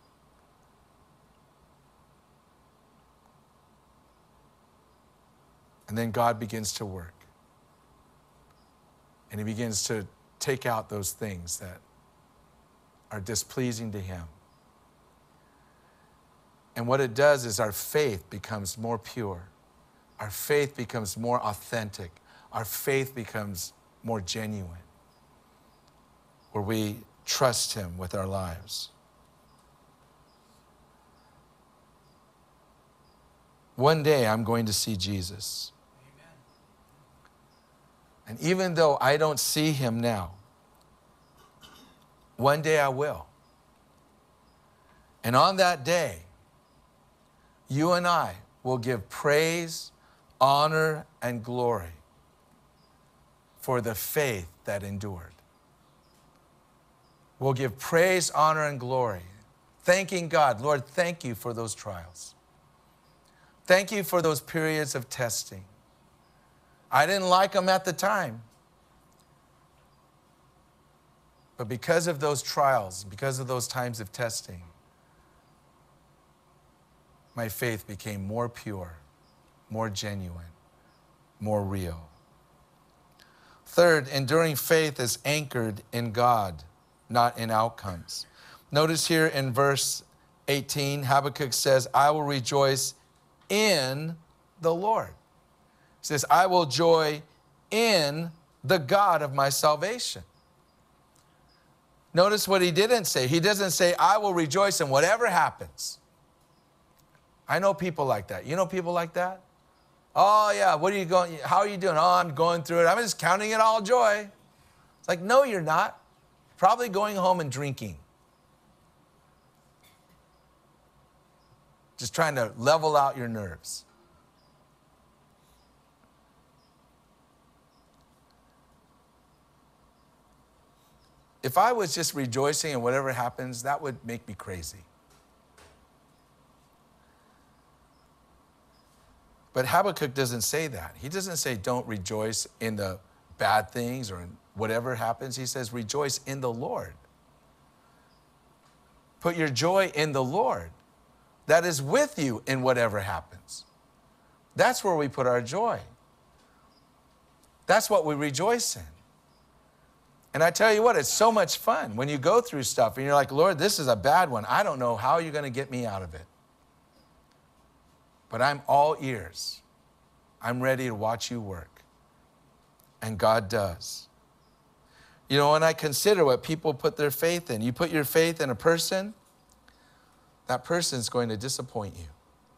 And then God begins to work. And he begins to take out those things that are displeasing to him. And what it does is our faith becomes more pure. Our faith becomes more authentic. Our faith becomes more genuine, where we trust him with our lives. One day I'm going to see Jesus. And even though I don't see him now, one day I will. And on that day, you and I will give praise, honor, and glory for the faith that endured. We'll give praise, honor, and glory, thanking God. Lord, thank you for those trials. Thank you for those periods of testing. I didn't like them at the time. But because of those trials, because of those times of testing, my faith became more pure, more genuine, more real. Third, enduring faith is anchored in God, not in outcomes. Notice here in verse eighteen, Habakkuk says, I will rejoice in the Lord. He says, I will joy in the God of my salvation. Notice what he didn't say. He doesn't say, I will rejoice in whatever happens. I know people like that. You know people like that? Oh, yeah, what are you going, how are you doing? Oh, I'm going through it. I'm just counting it all joy. It's like, no, you're not. Probably going home and drinking. Just trying to level out your nerves. If I was just rejoicing in whatever happens, that would make me crazy. But Habakkuk doesn't say that. He doesn't say don't rejoice in the bad things or in whatever happens. He says rejoice in the Lord. Put your joy in the Lord that is with you in whatever happens. That's where we put our joy. That's what we rejoice in. And I tell you what, it's so much fun when you go through stuff and you're like, Lord, this is a bad one. I don't know how you're going to get me out of it. But I'm all ears. I'm ready to watch you work. And God does. You know, when I consider what people put their faith in, you put your faith in a person, that person's going to disappoint you.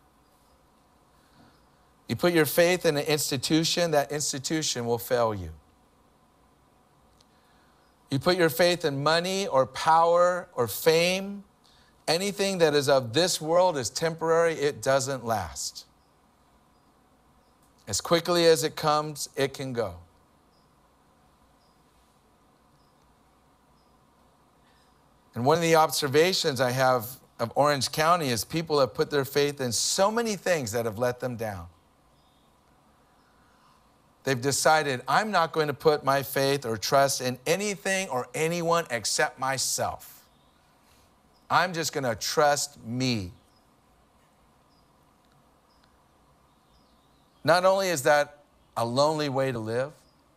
You put your faith in an institution, that institution will fail you. You put your faith in money or power or fame, anything that is of this world is temporary, it doesn't last. As quickly as it comes, it can go. And one of the observations I have of Orange County is people have put their faith in so many things that have let them down. They've decided, I'm not going to put my faith or trust in anything or anyone except myself. I'm just going to trust me. Not only is that a lonely way to live,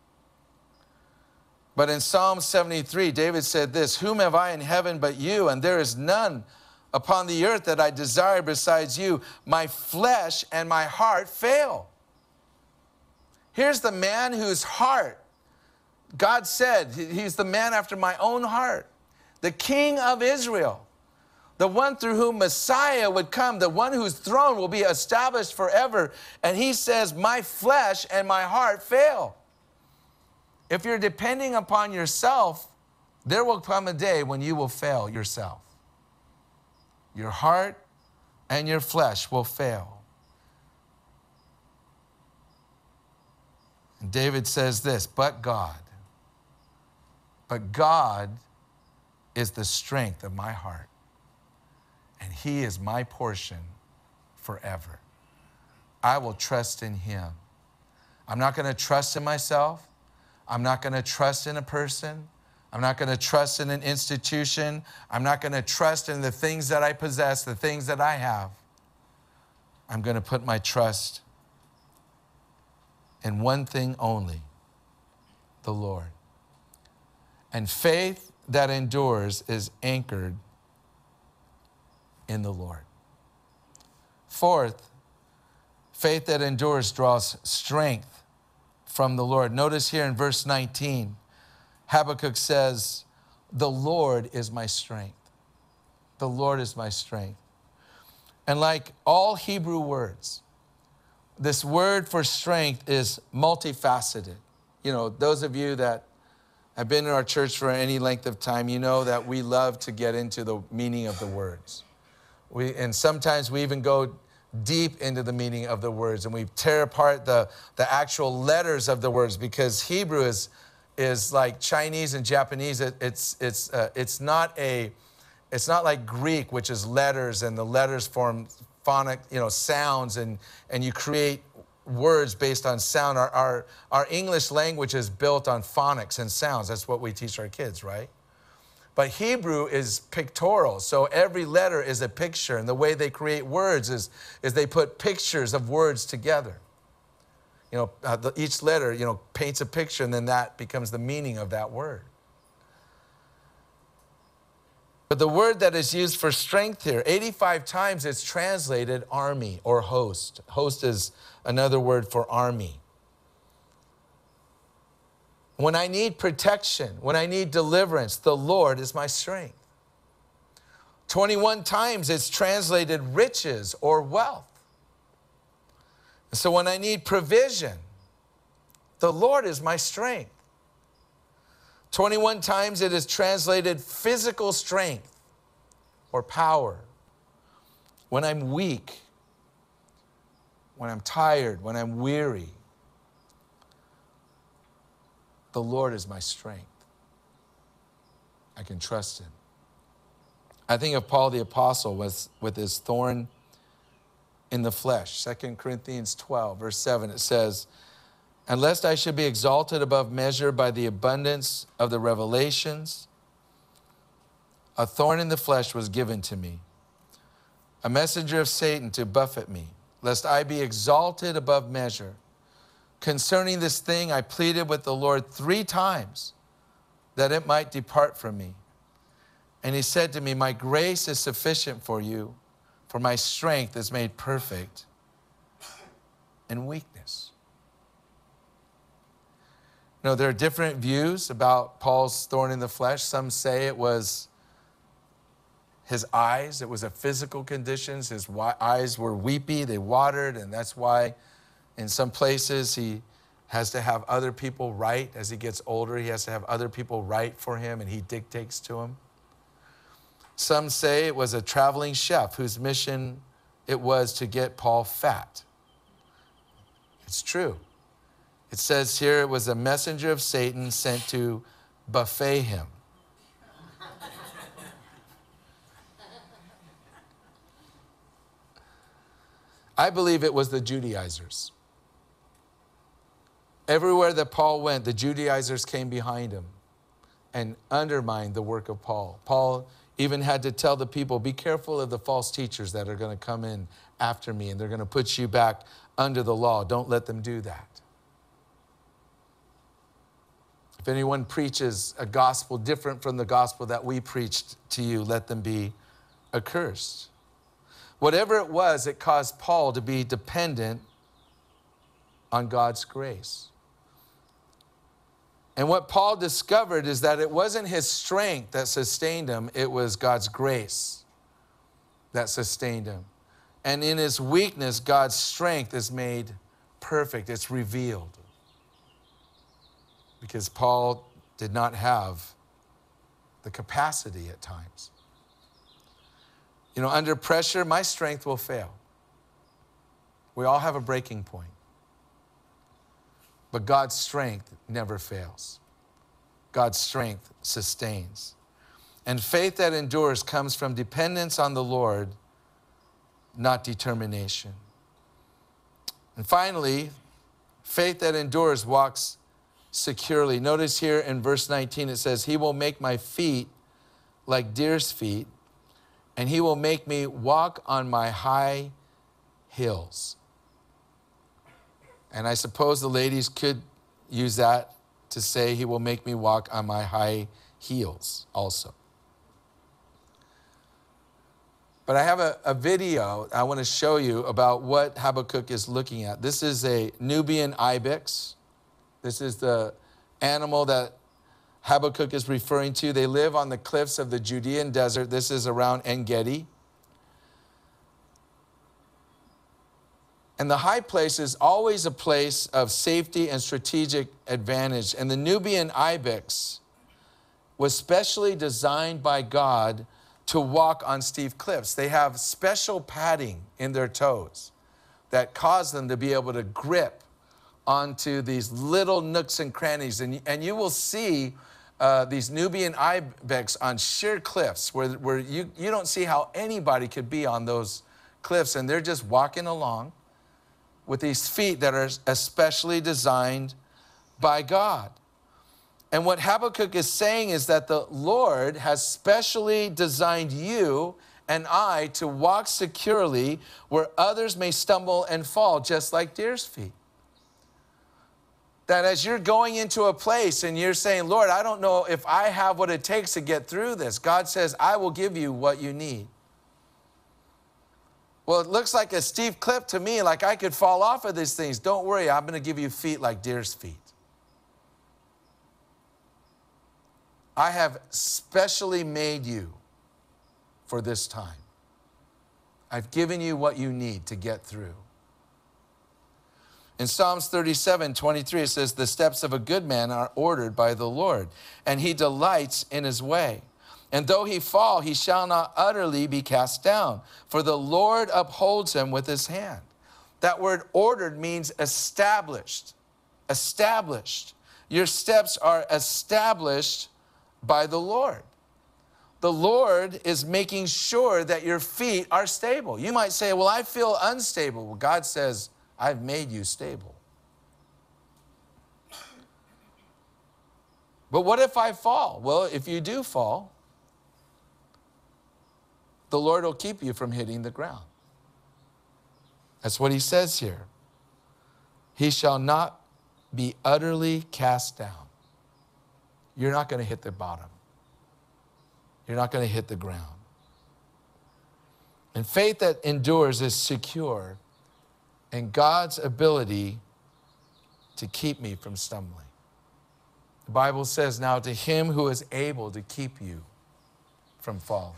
but in Psalm seventy-three, David said this, whom have I in heaven but you? And there is none upon the earth that I desire besides you. My flesh and my heart fail. Here's the man whose heart, God said, he's the man after my own heart. The King of Israel, the one through whom Messiah would come, the one whose throne will be established forever. And he says, my flesh and my heart fail. If you're depending upon yourself, there will come a day when you will fail yourself. Your heart and your flesh will fail. And David says this, but God, but God is the strength of my heart, and he is my portion forever. I will trust in him. I'm not going to trust in myself. I'm not going to trust in a person. I'm not going to trust in an institution. I'm not going to trust in the things that I possess, the things that I have. I'm going to put my trust in one thing only, the Lord. And faith that endures is anchored in the Lord. Fourth, faith that endures draws strength from the Lord. Notice here in verse nineteen, Habakkuk says, the Lord is my strength. The Lord is my strength. And like all Hebrew words, this word for strength is multifaceted. You know, those of you that have been in our church for any length of time, you know that we love to get into the meaning of the words. We, and sometimes we even go deep into the meaning of the words, and we tear apart the, the actual letters of the words, because Hebrew is, is like Chinese and Japanese. It, it's, it's, uh, it's, not a, it's not like Greek, which is letters, and the letters form phonic, you know, sounds, and, and you create words based on sound. Our, our, our English language is built on phonics and sounds. That's what we teach our kids, right? But Hebrew is pictorial, so every letter is a picture, and the way they create words is, is they put pictures of words together. You know, uh, the, each letter, you know, paints a picture, and then that becomes the meaning of that word. But the word that is used for strength here, eighty-five times it's translated army or host. Host is another word for army. When I need protection, when I need deliverance, the Lord is my strength. twenty-one times it's translated riches or wealth. And so when I need provision, the Lord is my strength. twenty-one times it is translated physical strength or power. When I'm weak, when I'm tired, when I'm weary, the Lord is my strength. I can trust him. I think of Paul the Apostle with, with his thorn in the flesh. Second Corinthians twelve, verse seven, it says, "And lest I should be exalted above measure by the abundance of the revelations, a thorn in the flesh was given to me, a messenger of Satan to buffet me, lest I be exalted above measure. Concerning this thing, I pleaded with the Lord three times that it might depart from me. And he said to me, my grace is sufficient for you, for my strength is made perfect in weakness." You know, there are different views about Paul's thorn in the flesh. Some say it was his eyes. It was a physical condition. His eyes were weepy, they watered, and that's why in some places he has to have other people write. As he gets older, he has to have other people write for him, and he dictates to him. Some say it was a traveling chef whose mission it was to get Paul fat. It's true. It says here it was a messenger of Satan sent to buffet him. I believe it was the Judaizers. Everywhere that Paul went, the Judaizers came behind him and undermined the work of Paul. Paul even had to tell the people, be careful of the false teachers that are going to come in after me, and they're going to put you back under the law. Don't let them do that. If anyone preaches a gospel different from the gospel that we preached to you, let them be accursed. Whatever it was, it caused Paul to be dependent on God's grace. And what Paul discovered is that it wasn't his strength that sustained him, it was God's grace that sustained him. And in his weakness, God's strength is made perfect, it's revealed. Because Paul did not have the capacity at times. You know, under pressure, my strength will fail. We all have a breaking point. But God's strength never fails. God's strength sustains. And faith that endures comes from dependence on the Lord, not determination. And finally, faith that endures walks securely. Notice here in verse nineteen, it says, he will make my feet like deer's feet, and he will make me walk on my high hills. And I suppose the ladies could use that to say, he will make me walk on my high heels also. But I have a, a video I want to show you about what Habakkuk is looking at. This is a Nubian ibex. This is the animal that Habakkuk is referring to. They live on the cliffs of the Judean desert. This is around En-Gedi. And the high place is always a place of safety and strategic advantage. And the Nubian ibex was specially designed by God to walk on steep cliffs. They have special padding in their toes that cause them to be able to grip onto these little nooks and crannies. And, and you will see uh, these Nubian ibex on sheer cliffs where, where you, you don't see how anybody could be on those cliffs. And they're just walking along with these feet that are especially designed by God. And what Habakkuk is saying is that the Lord has specially designed you and I to walk securely where others may stumble and fall, just like deer's feet. That as you're going into a place and you're saying, Lord, I don't know if I have what it takes to get through this, God says, I will give you what you need. Well, it looks like a steep cliff to me, like I could fall off of these things. Don't worry, I'm going to give you feet like deer's feet. I have specially made you for this time. I've given you what you need to get through. In Psalms thirty-seven, twenty-three, it says, the steps of a good man are ordered by the Lord, and he delights in his way. And though he fall, he shall not utterly be cast down, for the Lord upholds him with his hand. That word ordered means established. Established. Your steps are established by the Lord. The Lord is making sure that your feet are stable. You might say, well, I feel unstable. Well, God says, I've made you stable. But what if I fall? Well, if you do fall, the Lord will keep you from hitting the ground. That's what he says here. He shall not be utterly cast down. You're not going to hit the bottom. You're not going to hit the ground. And faith that endures is secure in God's ability to keep me from stumbling. The Bible says, now to him who is able to keep you from falling.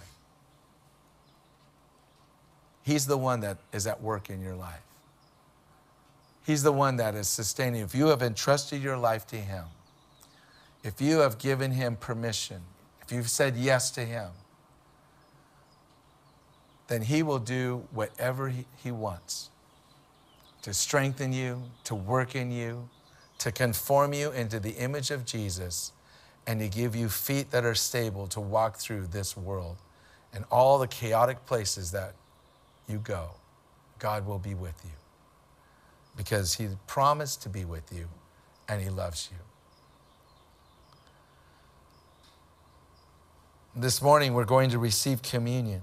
He's the one that is at work in your life. He's the one that is sustaining you. If you have entrusted your life to him, if you have given him permission, if you've said yes to him, then he will do whatever he, he wants to strengthen you, to work in you, to conform you into the image of Jesus, and to give you feet that are stable to walk through this world and all the chaotic places that you go. God will be with you because he promised to be with you and he loves you. This morning, we're going to receive communion.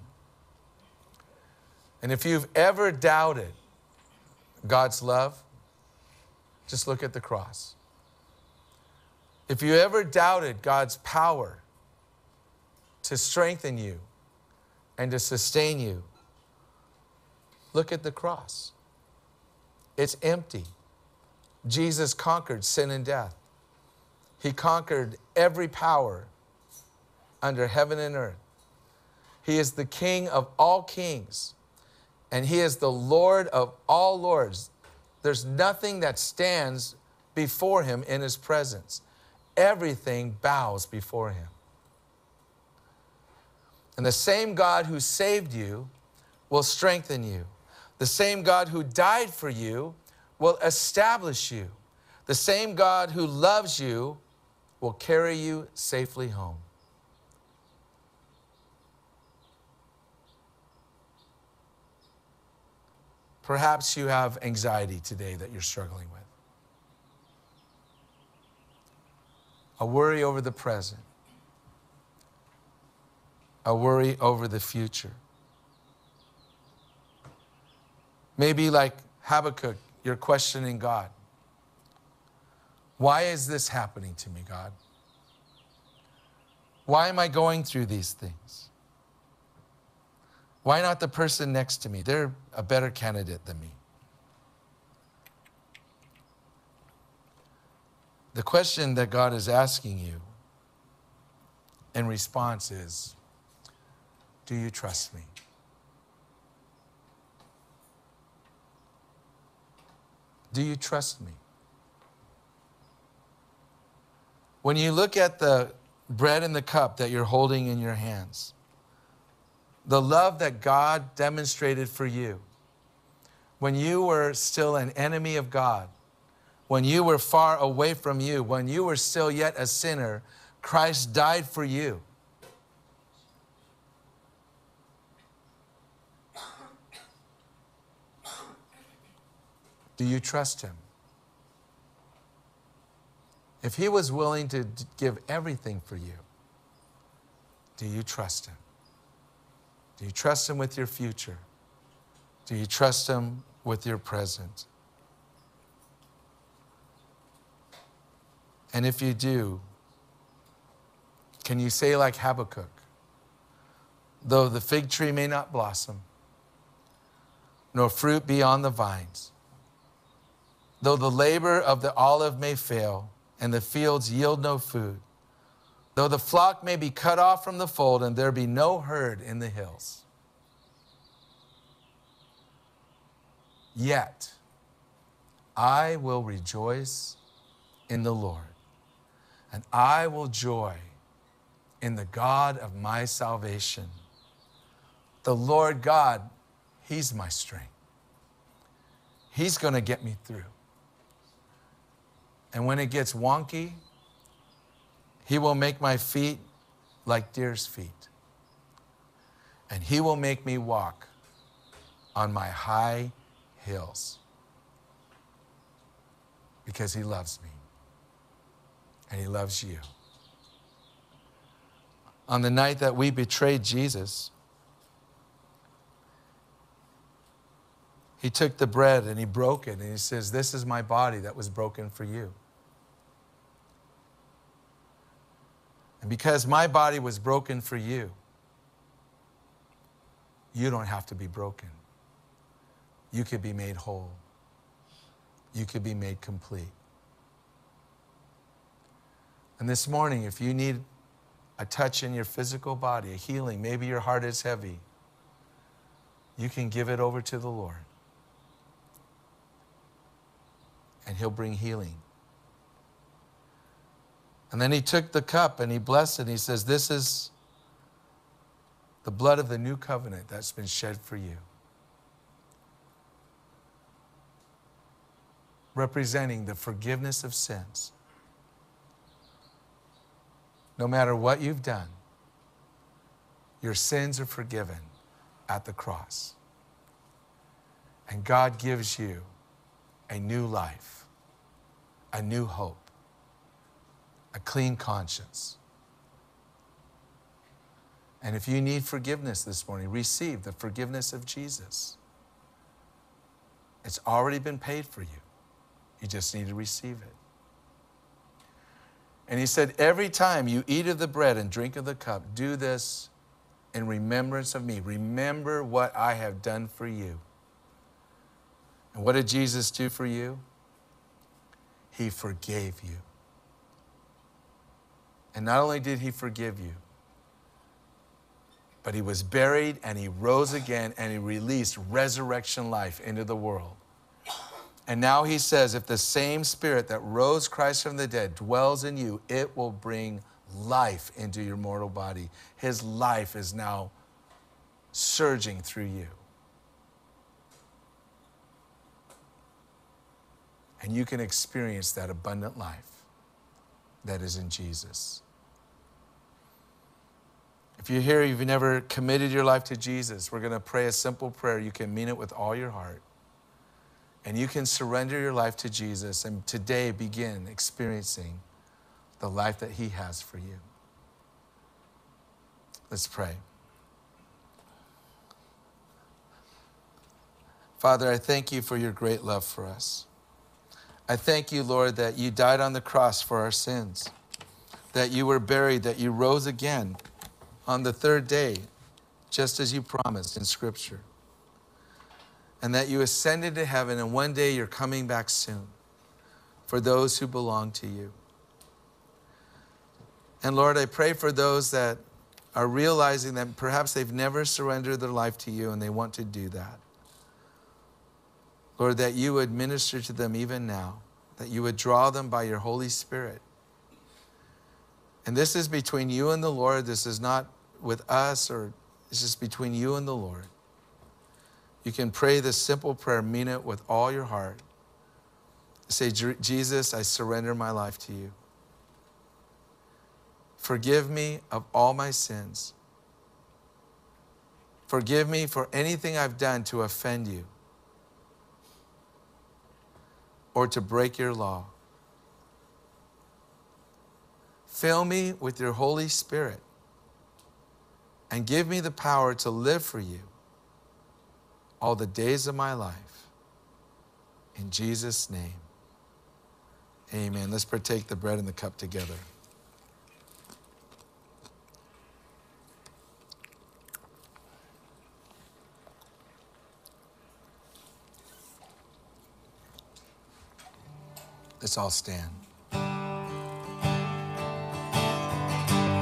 And if you've ever doubted God's love, just look at the cross. If you ever doubted God's power to strengthen you and to sustain you, look at the cross. It's empty. Jesus conquered sin and death. He conquered every power under heaven and earth. He is the King of all kings, and he is the Lord of all lords. There's nothing that stands before him in his presence. Everything bows before him. And the same God who saved you will strengthen you. The same God who died for you will establish you. The same God who loves you will carry you safely home. Perhaps you have anxiety today that you're struggling with. A worry over the present. A worry over the future. Maybe like Habakkuk, you're questioning God. Why is this happening to me, God? Why am I going through these things? Why not the person next to me? They're a better candidate than me. The question that God is asking you in response is, do you trust me? Do you trust me? When you look at the bread and the cup that you're holding in your hands, the love that God demonstrated for you when you were still an enemy of God, when you were far away from you, when you were still yet a sinner, Christ died for you. Do you trust him? If he was willing to give everything for you, do you trust him? Do you trust him with your future? Do you trust him with your present? And if you do, can you say like Habakkuk, though the fig tree may not blossom, nor fruit be on the vines, though the labor of the olive may fail, and the fields yield no food, Though the flock may be cut off from the fold and there be no herd in the hills, yet I will rejoice in the Lord, and I will joy in the God of my salvation. The Lord God, He's my strength. He's going to get me through. And when it gets wonky, He will make my feet like deer's feet. And He will make me walk on my high hills. Because He loves me. And He loves you. On the night that we betrayed Jesus, He took the bread and He broke it and He says, this is my body that was broken for you. And because my body was broken for you, you don't have to be broken. You could be made whole. You could be made complete. And this morning, if you need a touch in your physical body, a healing, maybe your heart is heavy, you can give it over to the Lord. And He'll bring healing. And then He took the cup and He blessed it. And He says, this is the blood of the new covenant that's been shed for you. Representing the forgiveness of sins. No matter what you've done, your sins are forgiven at the cross. And God gives you a new life, a new hope, a clean conscience. And if you need forgiveness this morning, receive the forgiveness of Jesus. It's already been paid for you. You just need to receive it. And He said, every time you eat of the bread and drink of the cup, do this in remembrance of me. Remember what I have done for you. And what did Jesus do for you? He forgave you. And not only did He forgive you, but He was buried and He rose again and He released resurrection life into the world. And now He says, if the same Spirit that rose Christ from the dead dwells in you, it will bring life into your mortal body. His life is now surging through you. And you can experience that abundant life that is in Jesus. If you're here, you've never committed your life to Jesus, we're going to pray a simple prayer. You can mean it with all your heart. And you can surrender your life to Jesus and today begin experiencing the life that He has for you. Let's pray. Father, I thank You for Your great love for us. I thank You, Lord, that You died on the cross for our sins, that You were buried, that You rose again on the third day, just as You promised in Scripture, and that You ascended to heaven, and one day You're coming back soon for those who belong to You. And Lord, I pray for those that are realizing that perhaps they've never surrendered their life to You and they want to do that. Lord, that You would minister to them even now, that You would draw them by Your Holy Spirit. And this is between you and the Lord. This is not with us, or it's just between you and the Lord. You can pray this simple prayer, mean it with all your heart. Say, Jesus, I surrender my life to You. Forgive me of all my sins. Forgive me for anything I've done to offend You or to break Your law. Fill me with Your Holy Spirit and give me the power to live for You all the days of my life. In Jesus' name, amen. Let's partake the bread and the cup together. Let's all stand.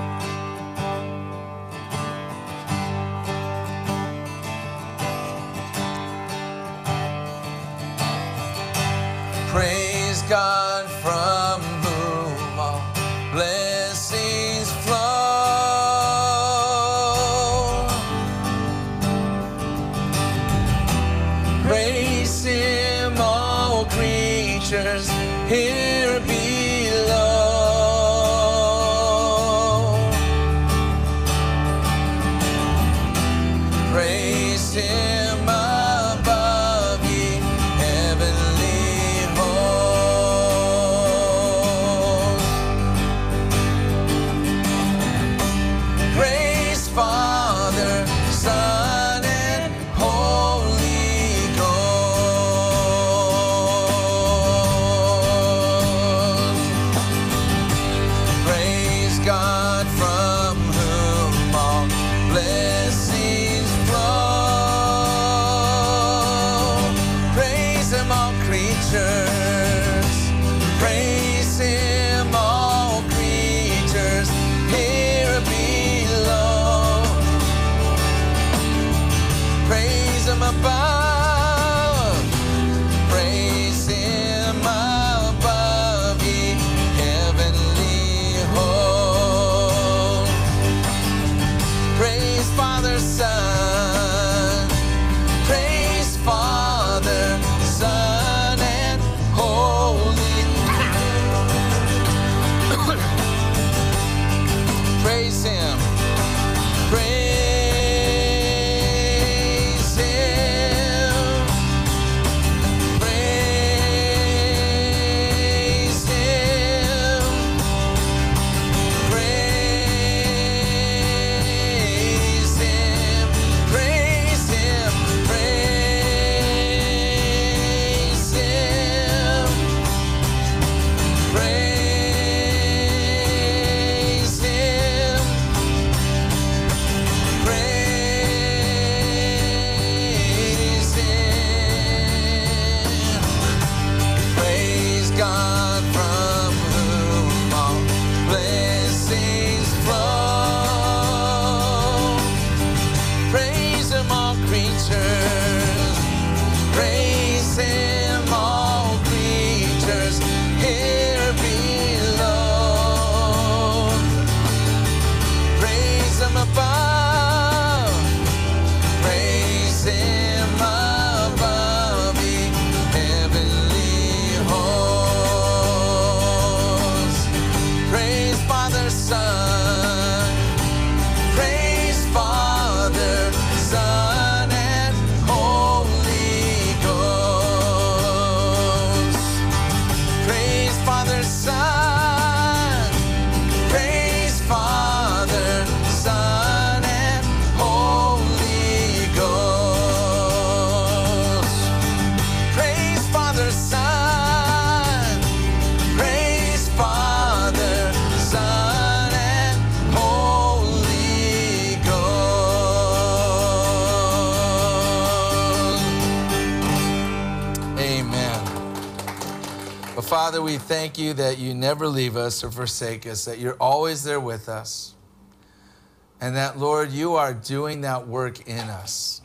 Father, we thank you that you never leave us or forsake us, that you're always there with us. And that, Lord, you are doing that work in us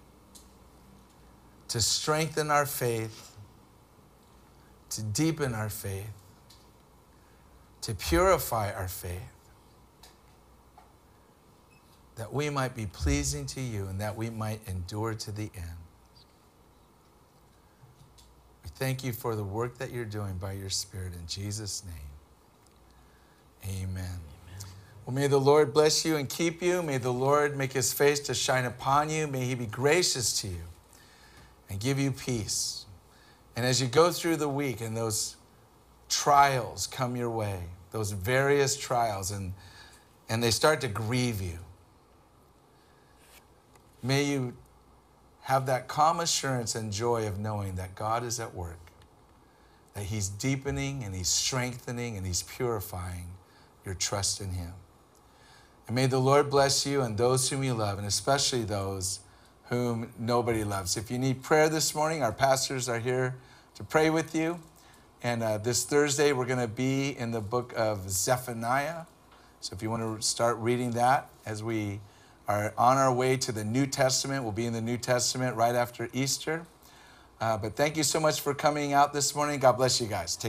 to strengthen our faith, to deepen our faith, to purify our faith, that we might be pleasing to you and that we might endure to the end. We thank you for the work that you're doing by your Spirit in Jesus' name. Amen. Well, may the Lord bless you and keep you. May the Lord make his face to shine upon you. May he be gracious to you and give you peace. And as you go through the week and those trials come your way, those various trials, and, and they start to grieve you, may you have that calm assurance and joy of knowing that God is at work, that he's deepening and he's strengthening and he's purifying your trust in him. And may the Lord bless you and those whom you love, and especially those whom nobody loves. If you need prayer this morning, our pastors are here to pray with you. And uh, this Thursday, we're going to be in the book of Zephaniah. So if you want to start reading that as we are on our way to the New Testament, we'll be in the New Testament right after Easter. Uh, but thank you so much for coming out this morning. God bless you guys. Take